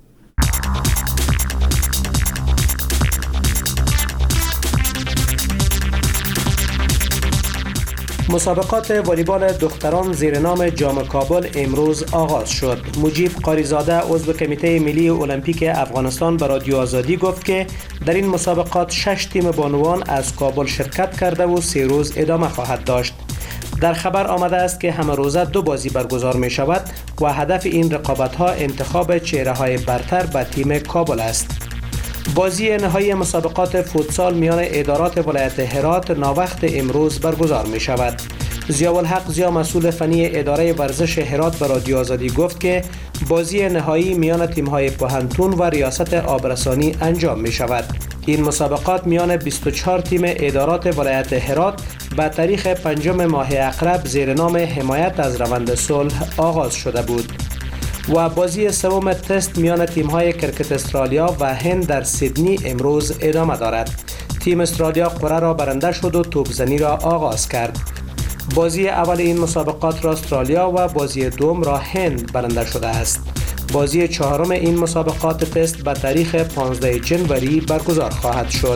[SPEAKER 6] مسابقات والیبال دختران زیر نام جام کابل امروز آغاز شد. مجیب قاریزاده عضو کمیته ملی المپیک افغانستان به رادیو آزادی گفت که در این مسابقات شش تیم بانوان از کابل شرکت کرده و سه روز ادامه خواهد داشت. در خبر آمده است که همه روزه دو بازی برگزار می شود و هدف این رقابت ها انتخاب چهره های برتر به تیم کابل است. بازی نهایی مسابقات فوتسال میان ادارات ولایت هرات ناوقت امروز برگزار می شود. ضیاءالحق زیا مسئول فنی اداره ورزش هرات به رادیو آزادی گفت که بازی نهایی میان تیم‌های پوهنتون و ریاست آبرسانی انجام می شود. این مسابقات میان بیست و چهار تیم ادارات ولایت هرات به تاریخ پنجم ماه اقرب زیر نام حمایت از روند صلح آغاز شده بود و بازی سوم تست میان تیم‌های کرکت استرالیا و هند در سیدنی امروز ادامه دارد. تیم استرالیا قرعه را برنده شد و توپزنی را آغاز کرد. بازی اول این مسابقات را استرالیا و بازی دوم را هند برنده شده است. بازی چهارم این مسابقات تست به تاریخ پانزده جنوری برگزار خواهد شد.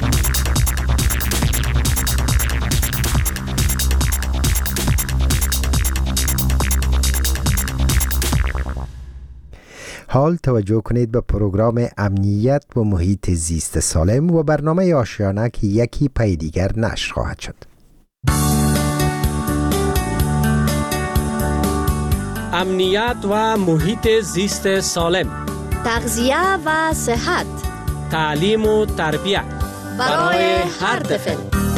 [SPEAKER 1] حال توجه کنید به پروگرام امنیت و محیط زیست سالم و برنامه آشیانه که یکی پی دیگر نشر خواهد شد.
[SPEAKER 7] امنیت و محیط زیست سالم،
[SPEAKER 8] تغذیه و صحت،
[SPEAKER 7] تعلیم و تربیت
[SPEAKER 8] برای هر طفل.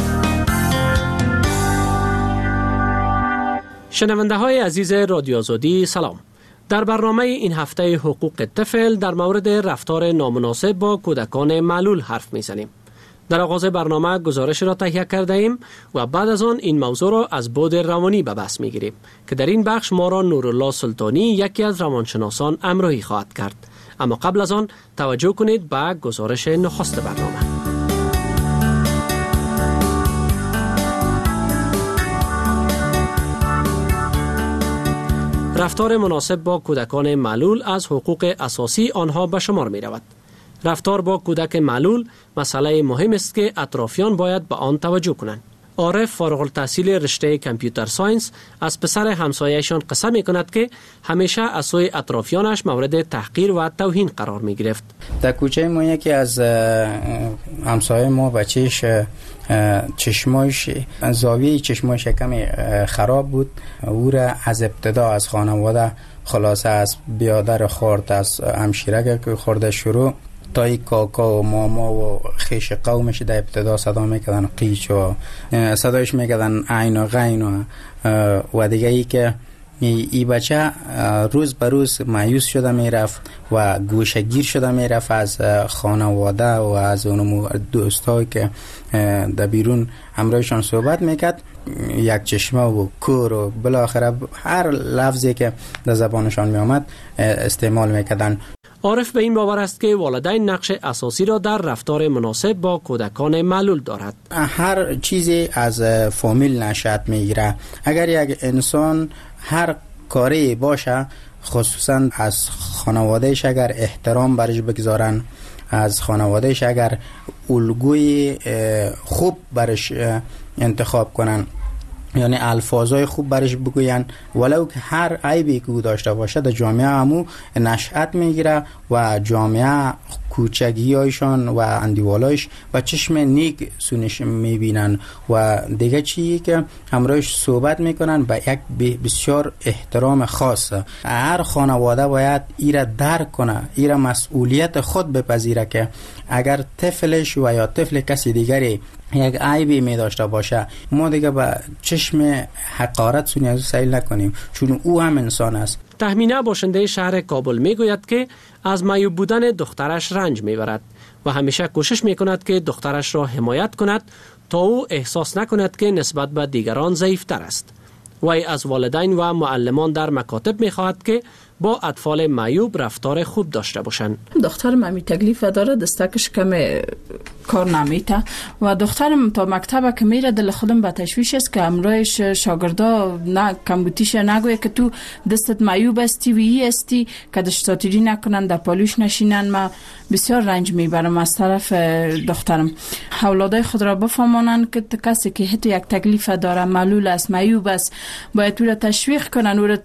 [SPEAKER 7] شنونده های عزیز رادیو آزادی سلام. در برنامه این هفته حقوق طفل در مورد رفتار نامناسب با کودکان معلول حرف میزنیم. در آغاز برنامه گزارش را تهیه کرده ایم و بعد از آن این موضوع را از بعد روانی به بحث میگیریم که در این بخش ما را نورالله سلطانی یکی از روانشناسان همراهی خواهد کرد. اما قبل از آن توجه کنید به گزارش نخست برنامه. رفتار مناسب با کودکان معلول از حقوق اساسی آنها به شمار می رود. رفتار با کودک معلول مسئله مهم است که اطرافیان باید به آن توجه کنند. عارف فارغ التحصیل رشته کامپیوتر ساینس از پسر همسایه‌شان قصه می کند که همیشه از سوی اطرافیانش مورد تحقیر و توهین قرار می گرفت.
[SPEAKER 10] در کوچه ما یکی از همسایه ما بچهش چشمایش زاویه چشمایش کمی خراب بود. او را از ابتدا از خانواده خلاصه از بیادر خورد، از همشیره که خورده شروع تا یک کاکا و ماما و خیش قومش در ابتدا صدا میکردن قیچ و صدایش میکردن عین و غین و, و دیگه ای که ای بچه روز به روز مایوس شده میرفت و گوشگیر شده میرفت از خانواده و از اون دوستایی که در بیرون همراهشان صحبت میکرد. یک چشمه و کور و بالاخره هر لفظی که در زبانشان میامد استعمال میکردن.
[SPEAKER 7] عارف به این باور است که والدین نقش اساسی را در رفتار مناسب با کودکان معلول دارد.
[SPEAKER 10] هر چیزی از فامیل نشأت میگیره. اگر یک انسان هر کاری باشه، خصوصا از خانوادهش اگر احترام برش بگذارن، از خانوادهش اگر الگوی خوب برش انتخاب کنن، یعنی الفاظای خوب برش بگوین، ولو که هر عیبی که او داشته باشه در جامعه همو نشأت میگیره و جامعه کوچگیایشان و اندیوالایش و چشم نیک سونش میبینن و دیگه چیزی که همراهش صحبت میکنن با یک بسیار احترام خاص. هر خانواده باید ایره درک کنه، ایره مسئولیت خود بپذیره که اگر طفلش و یا طفل کسی دیگری یک عیبی می داشته باشه، ما دیگه با چشم حقارت سونی از سیل نکنیم، چون او هم انسان است.
[SPEAKER 7] تهمینه باشنده شهر کابل می گوید که از معیوب بودن دخترش رنج می برد و همیشه کوشش می کند که دخترش را حمایت کند تا او احساس نکند که نسبت به دیگران ضعیفتر است. وی از والدین و معلمان در مکاتب می خواهد که با اطفال معیوب رفتار خوب داشته باشند.
[SPEAKER 24] دخترم همی تکلیف داره، دستکش کم کار نمیته و دخترم تا مکتب که میره دل خودم به تشویش است که امروز شاگردا نه کمبوتیش نگویه که تو دستت معیوب استی و ای استی که دشتاتیری نکنن در پالوش نشینن. ما بسیار رنج میبرم از طرف دخترم. اولادای خود را بفهمانن که کسی که هیچ یک تکلیف داره، معلول است، معیوب است، باید او را تشویق کنن، او را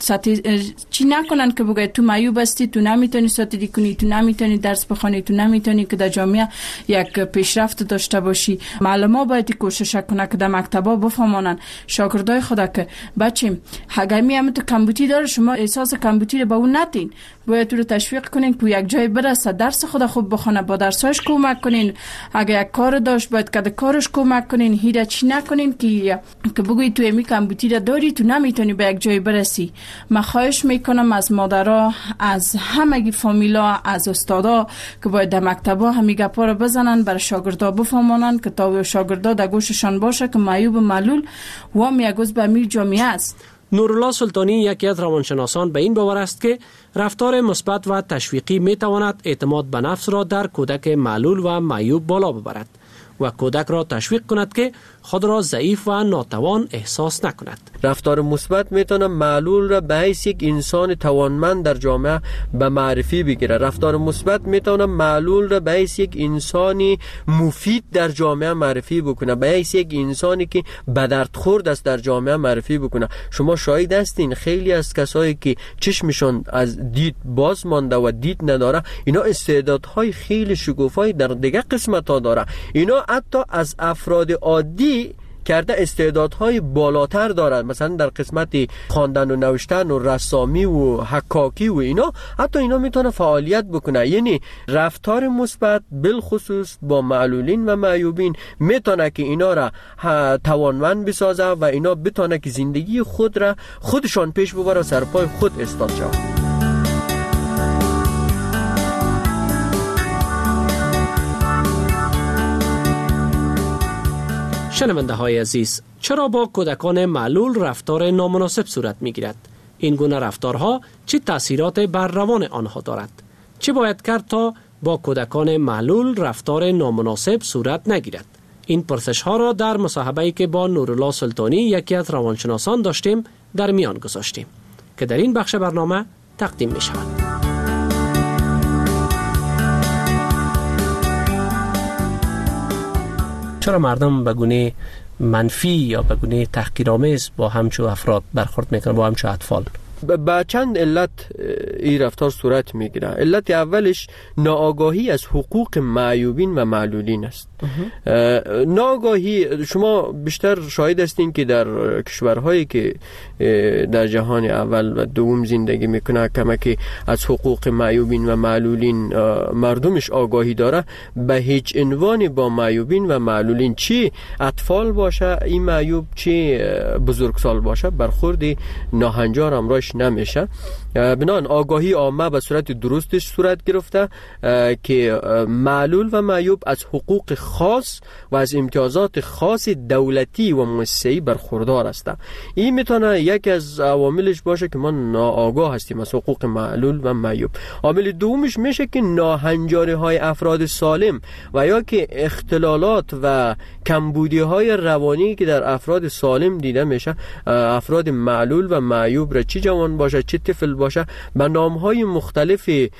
[SPEAKER 24] چی نکنن که بگه تو معیوب هستی، تو نمیتونی ساتیری کنی، تو نمیتونی درس بخونی، تو نمیتونی که در جامعه یک پیشرفت داشته باشی. معلما باید کوشش کنه که در مکتبا بفهمانن شاگردای خدا که بچه اگر میام تو کمبوتی داره، شما احساس کمبوتی رو به اون ندین، باید رو تشویق کنین که یک جای برسه، درس خدا خوب بخونه، با درساش کمک کنین. اگر یک کار داشت باید که کارش کمک کنین، هیچ چی نکنین که که بگوی تو امی کمبوتی رو داری، تو نمیتونی به یک جای برسی. من خواهش میکنم از مادرها، از همگی فامیلا، از استادا که باید در مکتبا همین گپا رو بزنن، برای شاگردا بفهمانن که تا شاگردا در گوششان باشه که معیوب و معلول و هم یک عضو امیر جامعه است.
[SPEAKER 7] نورالله سلطانی یکی از روانشناسان به این باور است که رفتار مثبت و تشویقی می تواند اعتماد به نفس را در کودک معلول و معیوب بالا ببرد و کودک را تشویق کند که خود را ضعیف و ناتوان احساس نکند.
[SPEAKER 11] رفتار مثبت میتونه معلول را به حیث یک انسان توانمند در جامعه به معرفی بگیره. رفتار مثبت میتونه معلول را به حیث یک انسانی مفید در جامعه معرفی بکنه، به حیث یک انسانی که به درد خورد است در جامعه معرفی بکنه. شما شاهد هستین خیلی از کسایی که چشمشون از دید باز مانده و دید نداره، اینا استعدادهای خیلی شگوفایی در دیگه قسمت‌ها داره. اینا حتی از افراد عادی کرده استعدادهای بالاتر دارند، مثلا در قسمت خواندن و نوشتن و رسامی و حکاکی و اینا، حتی اینا میتونه فعالیت بکنه. یعنی رفتار مثبت بالخصوص با معلولین و معیوبین میتونه که اینا را توانمند بسازه و اینا بتونه که زندگی خود را خودشان پیش ببره، سرپای خود استاد شود.
[SPEAKER 7] شنونده های عزیز، چرا با کودکان معلول رفتار نامناسب صورت می گیرد؟ این گونه رفتارها چه تأثیرات بر روان آنها دارد؟ چه باید کرد تا با کودکان معلول رفتار نامناسب صورت نگیرد؟ این پرسش ها را در مصاحبه‌ای که با نورالله سلطانی یکی از روانشناسان داشتیم در میان گذاشتیم که در این بخش برنامه تقدیم می شود. چرا مردم به گونه منفی یا به گونه تحقیرآمیز با همچو افراد برخورد میکنه، با همچو اطفال؟
[SPEAKER 11] با چند علت این رفتار صورت میگیره. علت اولش ناآگاهی از حقوق معیوبین و معلولین است. ناآگاهی، شما بیشتر شاهد هستین که در کشورهایی که در جهان اول و دوم زندگی میکنه کمکی از حقوق معیوبین و معلولین مردمش آگاهی داره، به هیچ عنوان با معیوبین و معلولین، چی اطفال باشه این معیوب چی بزرگسال باشه، برخورد ناهنجار امرایش نمیشه. بنابراین آگاهی عامه به صورت درستش صورت گرفته که معلول و معیوب از حقوق خاص و از امتیازات خاص دولتی و مؤسسه‌ای برخوردار است. این میتونه یکی از عواملش باشه که ما ناآگاه هستیم از حقوق معلول و معیوب. عامل دومش میشه که ناهنجاری های افراد سالم و یا که اختلالات و کمبودی های روانی که در افراد سالم دیده میشه، افراد معلول و معیوب را چه جوان باشه چه طفل باشه به نامهای مختلفی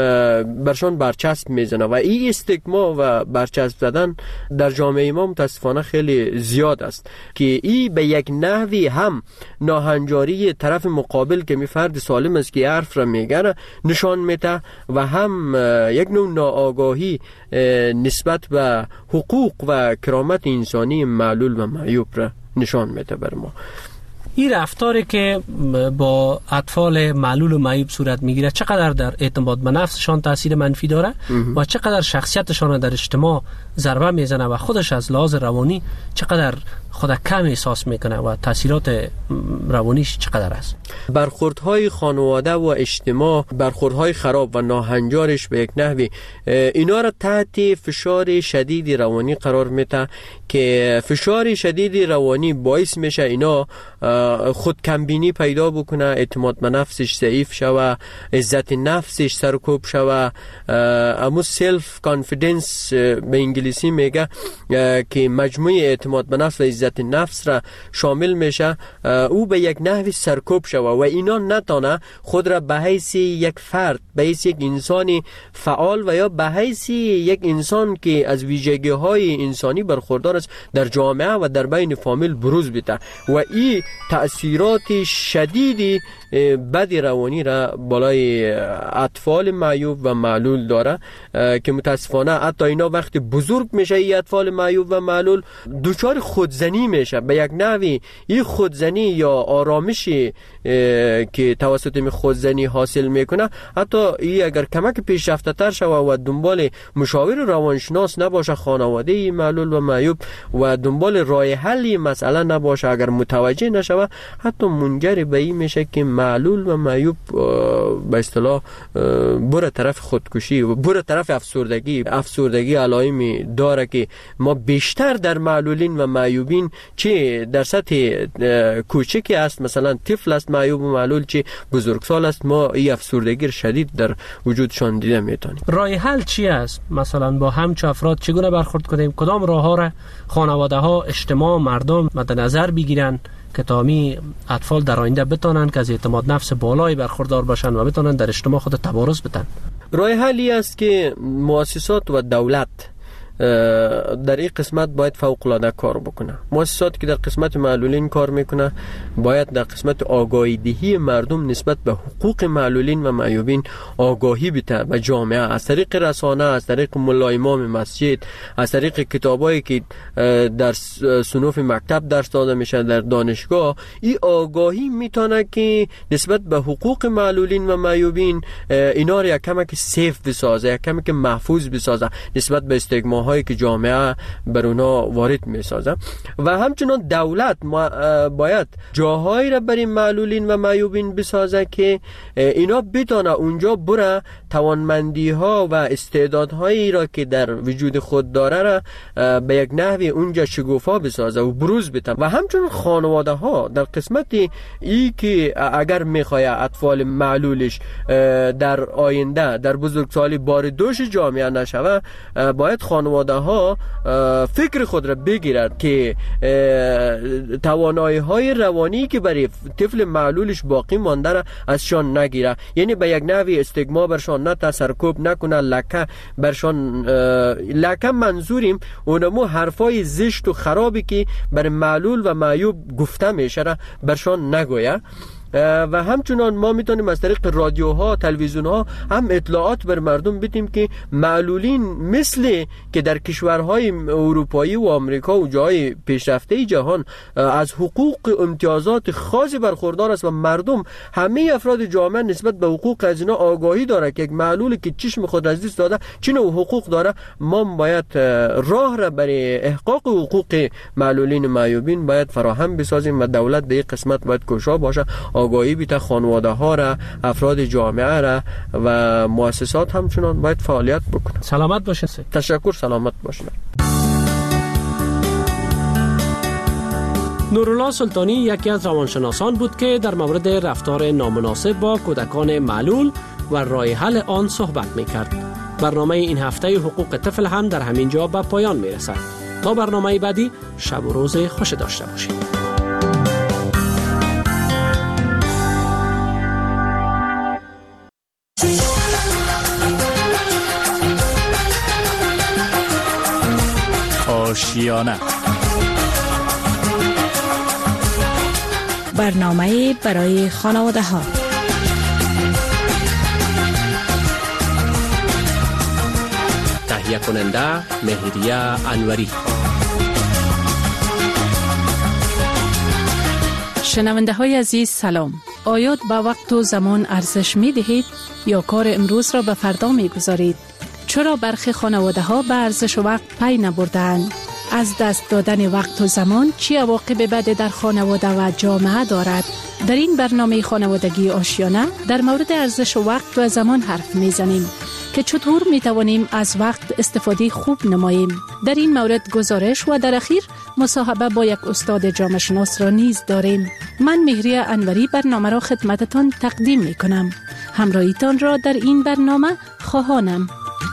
[SPEAKER 11] برشان برچسب میزنه و این استیگما و برچسب زدن در جامعه ما متاسفانه خیلی زیاد است که این به یک نحوی هم ناهنجاری طرف مقابل که می فرد سالم است که حرف را میگه نشان میده و هم یک نوع ناآگاهی نسبت به حقوق و کرامت انسانی معلول و معیوب را نشان میده بر ما.
[SPEAKER 7] این رفتاری که با اطفال معلول و معیوب صورت میگیره چقدر در اعتماد به نفسشان تاثیر منفی داره و چقدر شخصیتشان در اجتماع ضربه میزنه و خودش از لحاظ روانی چقدر خود کم احساس میکنه و تاثیرات روانیش چقدر است؟
[SPEAKER 11] برخوردهای خانواده و اجتماع، برخوردهای خراب و ناهنجارش به یک نحوی اینا را تحت فشار شدید روانی قرار میده که فشار شدید روانی باعث میشه اینا خود کمبینی پیدا بکنه، اعتماد به نفسش ضعیف شوه، عزت نفسش سرکوب شوه، امو سلف کانفیدنس به انگلیسی میگه که مجموعه اعتماد به نفس و عزت نفس را شامل میشه، او به یک نحوی سرکوب شوه و اینا نتانه خود را به حیث یک فرد، به حیث یک انسانی فعال و یا به حیث یک انسان که از ویژگی های انسانی برخوردار است در جامعه و در بین فامیل بروز بده و این تأثیرات شدیدی بد روانی را بالای اطفال معیوب و معلول داره که متاسفانه حتی اینا وقتی بزرگ میشه این اطفال معیوب و معلول دچار خودزنی میشه. به یک نحوی این خودزنی یا آرامشی که توسط می خودزنی حاصل میکنه، حتی این اگر کمک پیشرفته تر شوه و دنبال مشاور روانشناس نباشه خانواده معلول و معیوب و دنبال راه حلی مسئله نباشه، اگر متوجه نشوه، حتی منجر به این میشه که معلول و معیوب به اصطلاح بره طرف خودکشی و بره طرف افسردگی. افسردگی علائمی داره که ما بیشتر در معلولین و معیوبین چه در سطح کوچکی است، مثلا طفل است معیوب و معلول، چه بزرگسال است، ما این افسردگی شدید در وجودشان دیده میتونیم.
[SPEAKER 7] راه حل چی است؟ مثلا با همچو افراد چگونه برخورد کنیم؟ کدام راه ها را خانواده ها، اجتماع، مردم مد نظر بگیرن که تامی اطفال در آینده بتونن که از اعتماد نفس بالایی برخوردار باشن و بتونن در اجتماع خود تبارز بدن؟
[SPEAKER 11] راه حلی است که مؤسسات و دولت در این قسمت باید فوق العاده کار بکنه. مؤسساتی که در قسمت معلولین کار میکنه باید در قسمت آگاهی دهی مردم نسبت به حقوق معلولین و معیوبین آگاهی بده به جامعه، از طریق رسانه، از طریق ملا امام مسجد، از طریق کتابایی که در صنوف مکتب درس داده میشه در دانشگاه. این آگاهی میتونه که نسبت به حقوق معلولین و معیوبین اینا رو یک کمک سیف بسازه، یک کمک محفوظ بسازه نسبت به استیگما هایی که جامعه بر اونا وارد می سازه. و همچنان دولت باید جاهایی را برای معلولین و معیوبین بسازه که اینا بتونه اونجا بره توانمندی ها و استعدادهایی را که در وجود خود داره را به یک نحوی اونجا شگوفا بسازه و بروز بده. و همچنان خانواده ها در قسمت ای که اگر میخواه اطفال معلولش در آینده در بزرگسالی بار دوش جامعه نشوه، باید خانواده خانواده ها فکر خود را بگیرد که توانایی های روانی که برای طفل معلولش باقی مانده را ازشان نگیره، یعنی به یک نوعی استگما برشان نه تسرکوب نکنه، لکه برشان لکه منظوریم اونمو حرفای زشت و خرابی که بر معلول و معیوب گفته میشه را برشان نگویه. و همچنان ما میتونیم از طریق رادیوها، تلویزیونها هم اطلاعات بر مردم بدیم که معلولین مثل که در کشورهای اروپایی و آمریکا و جای پیشرفته جهان از حقوق امتیازات خاصی برخوردار است و مردم همه افراد جامعه نسبت به حقوق از اینا آگاهی داره که یک معلول که چشم خود از دست داده چه نوع حقوق داره. ما باید راه را برای احقاق حقوق معلولین معیوبین باید فراهم بسازیم و دولت در این قسمت باید کوشا باشه، آگاهی بیت خانواده ها را، افراد جامعه را و مؤسسات همچنان باید فعالیت بکنه.
[SPEAKER 7] سلامت باشه.
[SPEAKER 11] تشکر، سلامت باشه.
[SPEAKER 7] نورالله سلطانی یکی از روانشناسان بود که در مورد رفتار نامناسب با کودکان معلول و راه حل آن صحبت می‌کرد. برنامه این هفته حقوق طفل هم در همین جا به پایان می‌رسد. تا برنامه بعدی شب و روز خوش داشته باشید.
[SPEAKER 5] آشیانه
[SPEAKER 22] برنامه برای خانواده ها.
[SPEAKER 7] تهیه کننده مهریه انوری.
[SPEAKER 22] شنونده های عزیز سلام. آیا به وقت و زمان ارزش می دهید یا کار امروز را به فردا می گذارید؟ چرا برخی خانواده ها به ارزش وقت پی نبردند؟ از دست دادن وقت و زمان چی عواقب بد در خانواده و جامعه دارد؟ در این برنامه خانوادگی آشیانه در مورد ارزش وقت و زمان حرف میزنیم که چطور می توانیم از وقت استفاده خوب نماییم. در این مورد گزارش و در اخیر مصاحبه با یک استاد جامعه شناس را نیز داریم. من مهریه انوری برنامه را خدمتتان تقدیم می کنم. همراهیتان را در این برنامه خواهانم.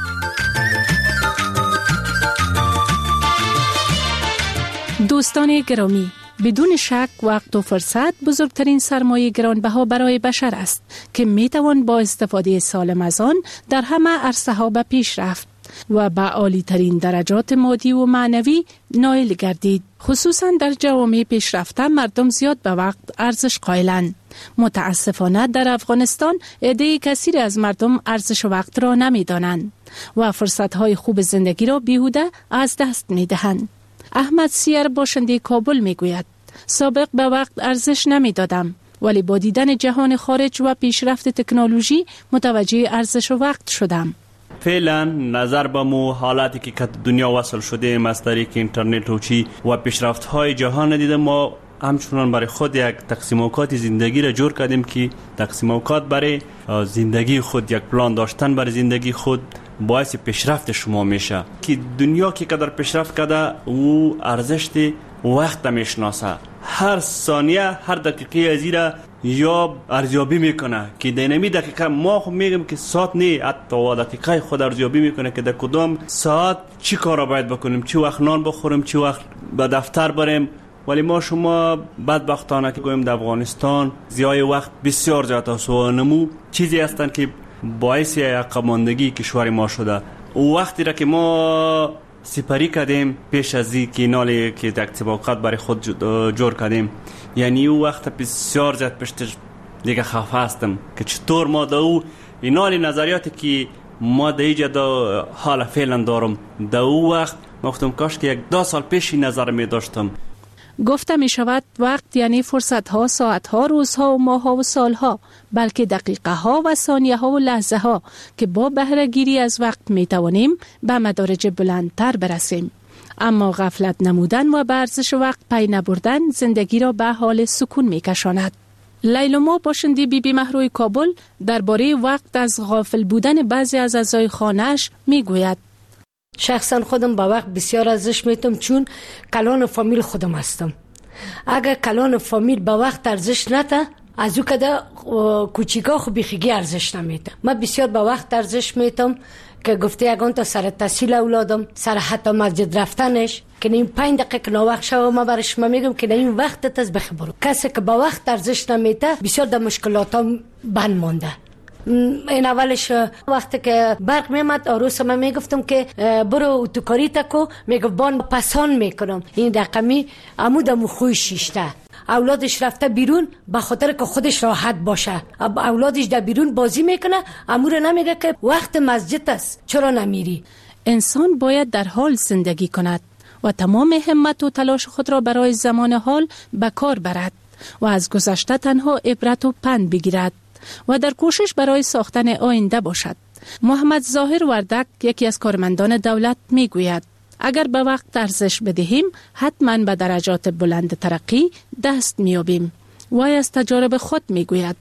[SPEAKER 22] دوستان گرامی، بدون شک وقت و فرصت بزرگترین سرمایه گرانبها برای بشر است که می توان با استفاده سالم از آن در همه عرصه ها به پیش رفت و به عالی ترین درجات مادی و معنوی نائل گردید. خصوصا در جوامع پیشرفته مردم زیاد به وقت ارزش قائلند. متاسفانه در افغانستان عده کثیری از مردم ارزش وقت را نمی دانند و فرصت های خوب زندگی را بیهوده از دست می دهند. احمد سیر باشنده کابل می گوید سابق به وقت ارزش نمی دادم، ولی با دیدن جهان خارج و پیشرفت تکنولوژی متوجه ارزش وقت شدم.
[SPEAKER 5] فعلا نظر به مو حالاتی که که دنیا وصل شده از طریق اینترنت و چی و پیشرفت های جهان دیده، ما همچنان برای خود یک تقسیم اوقات زندگی را جور کردیم که تقسیم اوقات برای زندگی خود، یک پلان داشتن برای زندگی خود باعث پیشرفت شما میشه که دنیا که قدر پیشرفت کرده او ارزش وقت میشناسه. هر ثانیه هر دقیقه از ایره یا ارزیابی میکنه که در نمی دقیقه ما خب میگم که ساعت نه، حتی دقیقه خود ارزیابی میکنه که در کدام ساعت چی کار را باید بکنیم، چی وقت نان بخوریم، چی وقت به دفتر بریم. ولی ما شما بدبختانه که گویم در افغانستان زیای وقت بسیار زیاد است و نمو چیزی هستن که باعث عقب ماندگی کشور ما شده. او وقتی را که ما سپری کردیم پیش از این که نالی که تقسیم اوقات برای خود جور کردیم، یعنی او وقت بسیار زیاد پشتش دیگه خفه هستم که چطور ما دا او اینالی نظریاتی که ما دا ایجا دا حال فعلا دارم دا او وقت مفتم کاش که یک دو سال پیشی نظر می داشتم.
[SPEAKER 22] گفته می شود وقت یعنی فرصت ها، ساعت ها، روز ها و ماه ها و سال ها، بلکه دقیقه ها و ثانیه ها و لحظه ها که با بهره گیری از وقت می توانیم به مدارج بلندتر برسیم. اما غفلت نمودن و به ارزش وقت پی نبردن زندگی را به حال سکون می کشاند. لیلما باشنده بی بی مهروی کابل درباره وقت از غافل بودن بعضی از اعضای خانه‌اش می گوید.
[SPEAKER 12] شخصا خودم با وقت بسیار ارزش میتم، چون کلان فامیل خودم هستم. اگر کلان فامیل با وقت ارزش نده، از او کده کوچیکا خو بیخیگی ارزش نمیده. من بسیار با وقت ارزش میتم که گفته یگان تا سر تحصیل اولادم، سر حتی مسجد رفتنش که این پنج دقیقه که ناوقت شو ما برش ما میگم که این وقتت از بخبرو. کسی که با وقت ارزش نمیده بسیار در مشکلاتم بند مونده. این اولش وقتی که برق میامد آروس من میگفتم که برو اتوکاری تکو، میگفت بان پسان میکنم. این رقمی عمودمو خوی شیشته. اولادش رفته بیرون به خاطر که خودش راحت باشه. اولادش در بیرون بازی میکنه، امور نمیگه که وقت مسجد است چرا نمیری.
[SPEAKER 22] انسان باید در حال زندگی کند و تمام همت و تلاش خود را برای زمان حال به کار برد و از گذشته تنها عبرت و پند بگیرد و در کوشش برای ساختن آینده باشد. محمد ظاهر وردک یکی از کارمندان دولت میگوید اگر به وقت ارزش بدهیم حتما به درجات بلند ترقی دست میابیم. وای از تجارب خود میگوید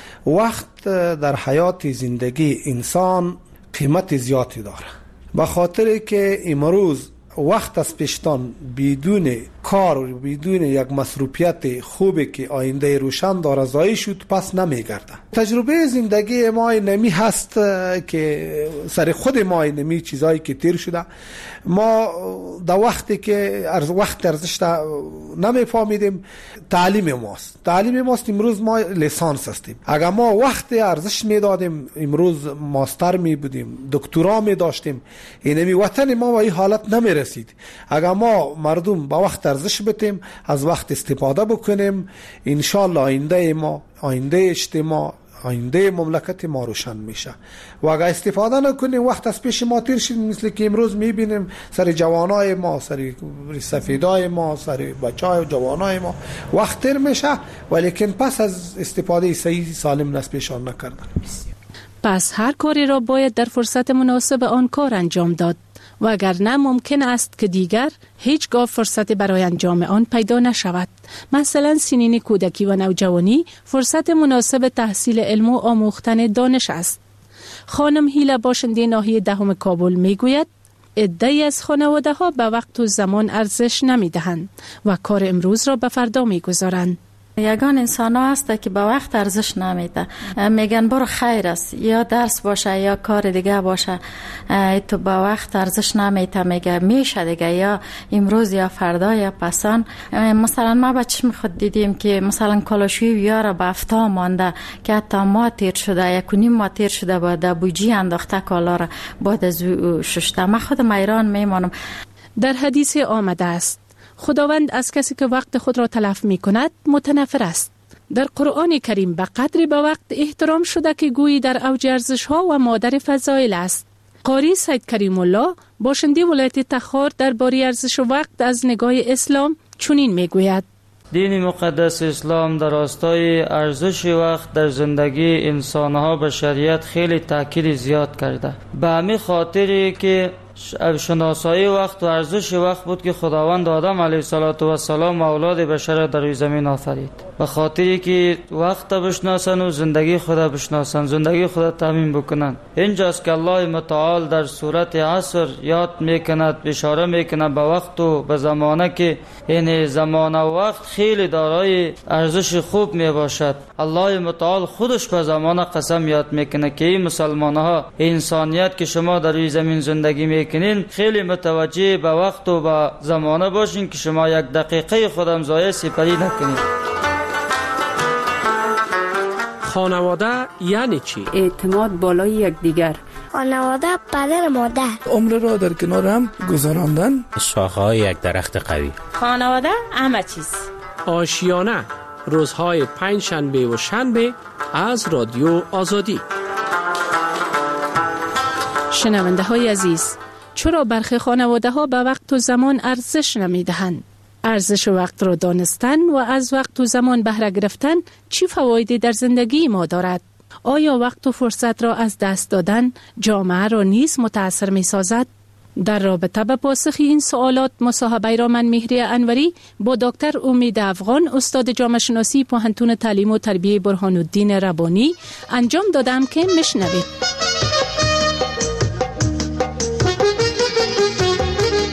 [SPEAKER 9] وقت در حیات زندگی انسان قیمت زیادی داره، به خاطر که امروز وقت از پیشتان بدون کار و بدون یک مصروفیت خوبی که آینده روشن داره ضایع شد پس نمیگرده. تجربه زندگی ما نمی هست که سر خود ما نمی چیزایی که تیر شده ما در وقتی که ارز وقت ارزش نمیفهمیدیم. تعلیم ماست تعلیم ماست امروز ما لیسانس هستیم. اگر ما وقت ارزش میدادیم امروز ماستر می بودیم، دکترا می داشتیم، اینمی وطن ما و این حالت نمی رسید. اگر ما مردم با وقت ارزش بدیم، از وقت استفاده بکنیم، انشالله آینده ما، آینده اجتماع، آینده مملکت ما روشن میشه. و اگر استفاده نکنیم وقت از پیش ما تیر شد، مثل که امروز میبینیم سر جوانای ما، سر سفیدای ما، سر بچهای و جوانای ما وقت تیر میشه، ولیکن پس از استفاده صحیح سالم از پیشان نکردن.
[SPEAKER 22] پس هر کاری را باید در فرصت مناسب آن کار انجام داد و اگر نه ممکن است که دیگر هیچگاه فرصت برای انجام آن پیدا نشود. مثلا سنین کودکی و نوجوانی فرصت مناسب تحصیل علم و آموختن دانش است. خانم هیله باشنده ناحیه دهم کابل میگوید عده‌ای از خانواده ها به وقت و زمان ارزش نمیدهند و کار امروز را به فردا میگذارند.
[SPEAKER 13] یگان انسان ها هست که با وقت ارزش نمیده، میگن برو خیر است، یا درس باشه یا کار دیگه باشه، تو با وقت ارزش نمیده، میگه میشه دیگه یا امروز یا فردا یا پسان. مثلا ما بچه خود دیدیم که مثلا کلاشوی یارا به افتا مانده که حتی ما تیر شده یک و نیم ما تیر شده با بوجی انداخته کالا را بعد از ششته. من خودم ایران میمانم.
[SPEAKER 22] در حدیث آمده است خداوند از کسی که وقت خود را تلف می کند متنفر است. در قرآن کریم به قدری به وقت احترام شده که گویی در اوج ارزش ها و مادر فضایل است. قاری سید کریم الله باشنده ولایت تخار درباره ارزش وقت از نگاه اسلام چنین می گوید:
[SPEAKER 14] دین مقدس اسلام در راستای ارزش وقت در زندگی انسانها به شریعت خیلی تاکید زیاد کرده. به همین خاطری که شناسایی وقت و ارزش وقت بود که خداوند آدم علیه السلام و اولاد بشر در روی زمین آفرید. به خاطری که وقت بشناسن و زندگی خدا بشناسن، زندگی خدا تامین بکنن. اینجاست که الله متعال در سورت عصر یاد میکند، اشاره میکند به وقت و به زمانه که این زمان و وقت خیلی دارای ارزش خوب میباشد. الله متعال خودش به زمانه قسم یاد میکنه که این مسلمان ها، انسانیت که شما در روی زمین زندگی میکنین، خیلی متوجه به وقت و به زمانه باشین که شما یک دقیقه خودم ضایع سپری نکنید.
[SPEAKER 7] خانواده یعنی چی؟
[SPEAKER 15] اعتماد بالای یکدیگر.
[SPEAKER 16] خانواده پدر مادر.
[SPEAKER 17] عمر را در کنار هم گذراندن.
[SPEAKER 26] شاخه‌های یک درخت قوی.
[SPEAKER 28] خانواده همه چیز.
[SPEAKER 7] آشیانه روزهای پنج شنبه و شنبه از رادیو آزادی.
[SPEAKER 22] شنونده های عزیز، چرا برخی خانواده ها به وقت و زمان ارزش نمی دهند؟ ارزش وقت را دانستن و از وقت و زمان بهره گرفتن چی فوایدی در زندگی ما دارد؟ آیا وقت و فرصت را از دست دادن جامعه را نیز متاثر می سازد؟ در رابطه با پاسخ این سوالات مصاحبه را من مهری انوری با دکتر امید افغان استاد جامعه شناسی پوهنتون تعلیم و تربیه برهان الدین ربانی انجام دادم که میشنوید.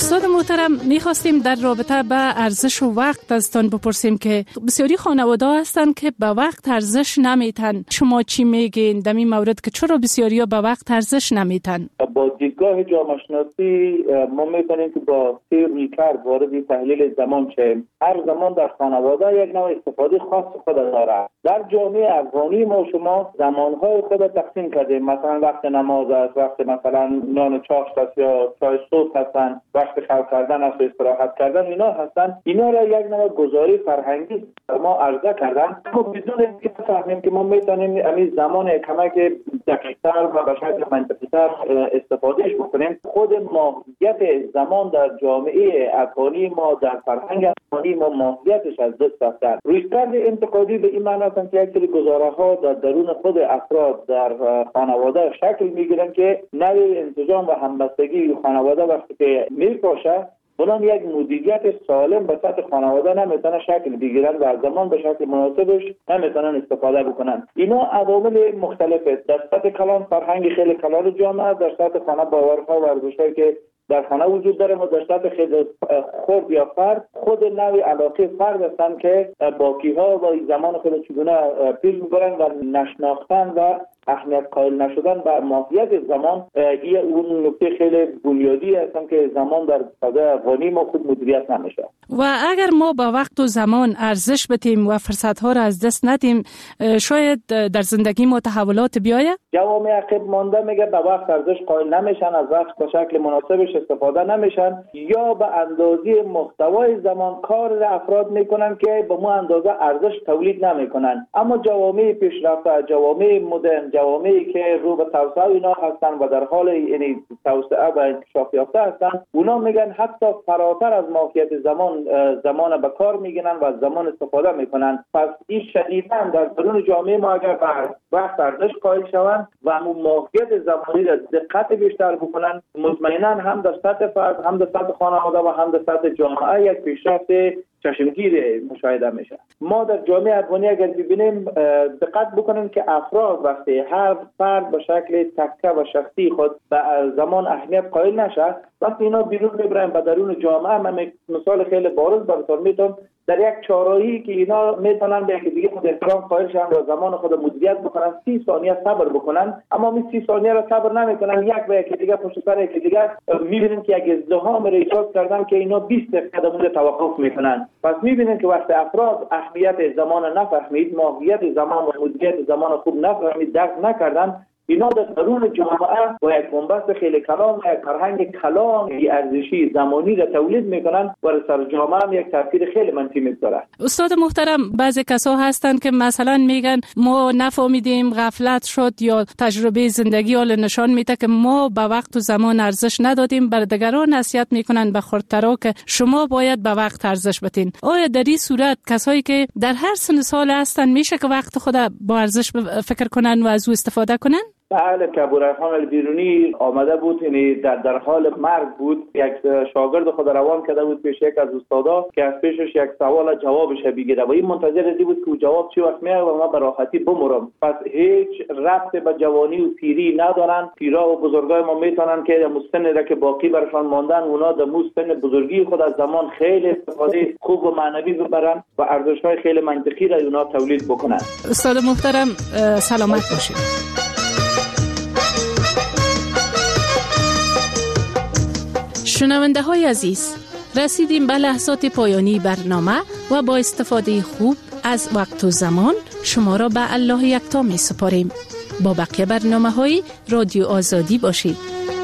[SPEAKER 22] استاد محترم، میخواستیم در رابطه به ارزش و وقت ازتان بپرسیم که بسیاری خانواده هستند که به وقت ارزش نمیتن. شما چی میگین در این مورد که چرا بسیاری ها به وقت ارزش نمیتن؟
[SPEAKER 2] با دیدگاه جامعه شناسی ما میتونیم که با سه رویکرد وارد تحلیل زمان شیم. هر زمان در خانواده یک نوع استفاده خاص خود داره. در جامعه افغانی ما شما زمانهای خود تقسیم کردیم. مثلا وقت نماز است، وقت مثلا نان چاشت است یا چای صبح هستن، وقت خواب کردن است و استراحت کردن اینا هستن. اینا را یک نوع گزاری فرهنگی ما عرضه کردن. ما بدون اینکه بفهمیم که ما میتونیم همین زمان کمک دقیق‌تر و به شکل منطقی‌تر استفادهش بکنیم. خود ماهیت زمان در جامعه افغانی ما، در فرهنگ افغانی ما ماهیتش از دست رفته. رویکرد انتقادی به این معنی است که یک سری گزاره‌ها در درون خود افراد در خانواده شکل میگیرن که نوع انسجام و همبستگی خانواده وقتی که میپاشه، بنام یک مدیریت سالم به سطح خانواده نمیتونه شکل بگیرن و از زمان به شکل مناسبش نمیتونن استفاده بکنن. اینا عوامل مختلفه. در سطح کلان فرهنگ خیلی کلان جامعه، در سطح خانه باورها و ارزش‌هایی که در خانه وجود داره، و در سطح خیلی خرد یا فرد خود نوع علاقه فرد هستن که باقی‌ها و زمان خود چگونه پیش میبرن و نشناختن و اهمیت قائل نشدن بر ماهیت زمان این اون نکته خیلی بنیادی هستن که زمان در ساده افغانی ما خود مدیریت نمیشه.
[SPEAKER 22] و اگر ما با وقت و زمان ارزش بدیم و فرصت‌ها را از دست ندیم، شاید در زندگی ما تحولات بیاید.
[SPEAKER 2] جوامع عقب مانده میگه به وقت ارزش قائل نمیشن، از وقت به شکل مناسبش استفاده نمیشن، یا به اندازه محتوای زمان کار را افراد میکنن که به ما اندازه ارزش تولید نمیکنن. اما جوامع پیشرفته، جوامع مدرن، جوامعی که رو به توسعه اینا هستن و در حال یعنی توسعه و انکشاف یافته هستن، اونا میگن حتی فراتر از ماهیت زمان زمان به کار میگیرن و از زمان استفاده میکنن. پس این شدیداً در درون جامعه ما اگر بر وقت ارزش قائل شوند و همون ماهیت زمانی را دقت بیشتر بکنن، مطمئنا هم در سطح فرد، هم در سطح خانواده و هم در سطح جامعه یک پیشرفت چشمگیر مشاهده میشه. ما در جامعه افغانی اگر ببینیم دقت بکنیم که افراد وقتی هر فرد به شکل تکه و شخصی خود به زمان اهمیت قائل نشه، وقتی اینا بیرون ببرن به درون جامعه، من مثال خیلی بارز براتون میتونم در یک چهارراهی که اینا میتونن به یکی دیگه خود احترام قائل شن و زمان خود مدیریت بکنن، سی ثانیه صبر بکنن، اما می سی ثانیه را صبر نمیکنن، یک به یکی دیگه پشت سر یکی دیگه میبینن که یک ازدحام را ایجاد کردن که اینا بیست دقیقه در توقف میکنن. پس میبینن که وقتی افراد اهمیت زمان نفهمید، ماهیت زمان و مدیریت زمان خوب نفهمید، درک نکردن، اینا در درون جامعه با یک بنبست خیلی کلان و یک فرهنگ کلان ارزشی زمانی را تولید میکنن و سر جامعه هم یک تاثیر خیلی منفی میگذاره.
[SPEAKER 22] استاد محترم، بعضی کسا هستند که مثلا میگن ما نفهمیدیم، غفلت شد، یا تجربه زندگی حال نشان میده که ما به وقت و زمان ارزش ندادیم. بر دیگران نصیحت میکنن به خردترا که شما باید به وقت ارزش بدین. آیا در این صورت کسایی که در هر سن سال هستن میشه که وقت خود با ارزش فکر کنن و از او استفاده کنن؟
[SPEAKER 2] بله، که ابوریحان البیرونی آمده بود، یعنی در, در حال مرگ بود، یک شاگرد خود روان کرده بود پیش یک از استادا که از پیشش یک سوال جوابش بگیره و این منتظر ازی بود که جواب چی وقت میاد و ما به راحتی بمرم. پس هیچ ربط به جوانی و پیری ندارن. پیرا و بزرگای ما میتونن که مستن را که باقی برشان ماندن، اونا در مستن بزرگی خود از زمان خیلی استفاده خوب و معنوی ببرن و ارزش‌های خیلی منطقی را اونا تولید بکنن.
[SPEAKER 22] استاد محترم سلامت باشید. شنونده های عزیز، رسیدیم به لحظات پایانی برنامه و با استفاده خوب از وقت و زمان شما را به الله یکتا می سپاریم. با بقیه برنامه های رادیو آزادی باشید.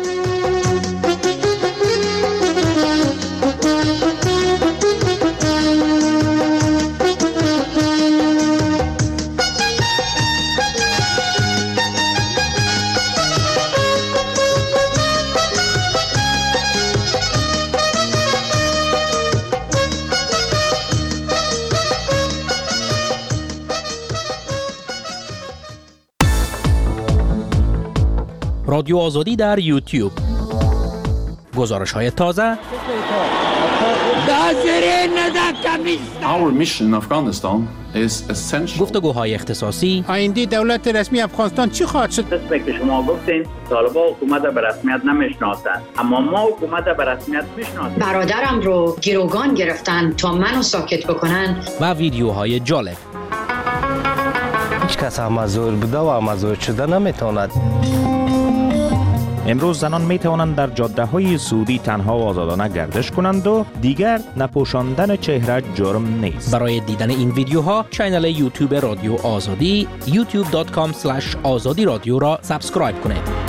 [SPEAKER 18] رادیو آزادی در یوتیوب. گزارش های تازه،
[SPEAKER 3] Our mission in Afghanistan is essential.
[SPEAKER 18] گفتگوهای اختصاصی.
[SPEAKER 19] آینده دولت رسمی افغانستان چی خواهد شد؟
[SPEAKER 20] قسمی که شما گفتین طالبان حکومت به رسمیت نمیشناسند، اما ما حکومت به رسمیت میشناسیم.
[SPEAKER 21] برادرم رو گروگان گرفتن تا منو ساکت بکنن.
[SPEAKER 18] و ویدیوهای جالب.
[SPEAKER 23] هیچ کس امازور بوده و امازور شده نمیتواند.
[SPEAKER 25] امروز زنان می توانند در جاده های سعودی تنها و آزادانه گردش کنند و دیگر نپوشاندن چهره جرم نیست.
[SPEAKER 18] برای دیدن این ویدیوها کانال یوتیوب رادیو آزادی یوتیوب دات کام اسلش آزادی رادیو را سابسکرایب کنید.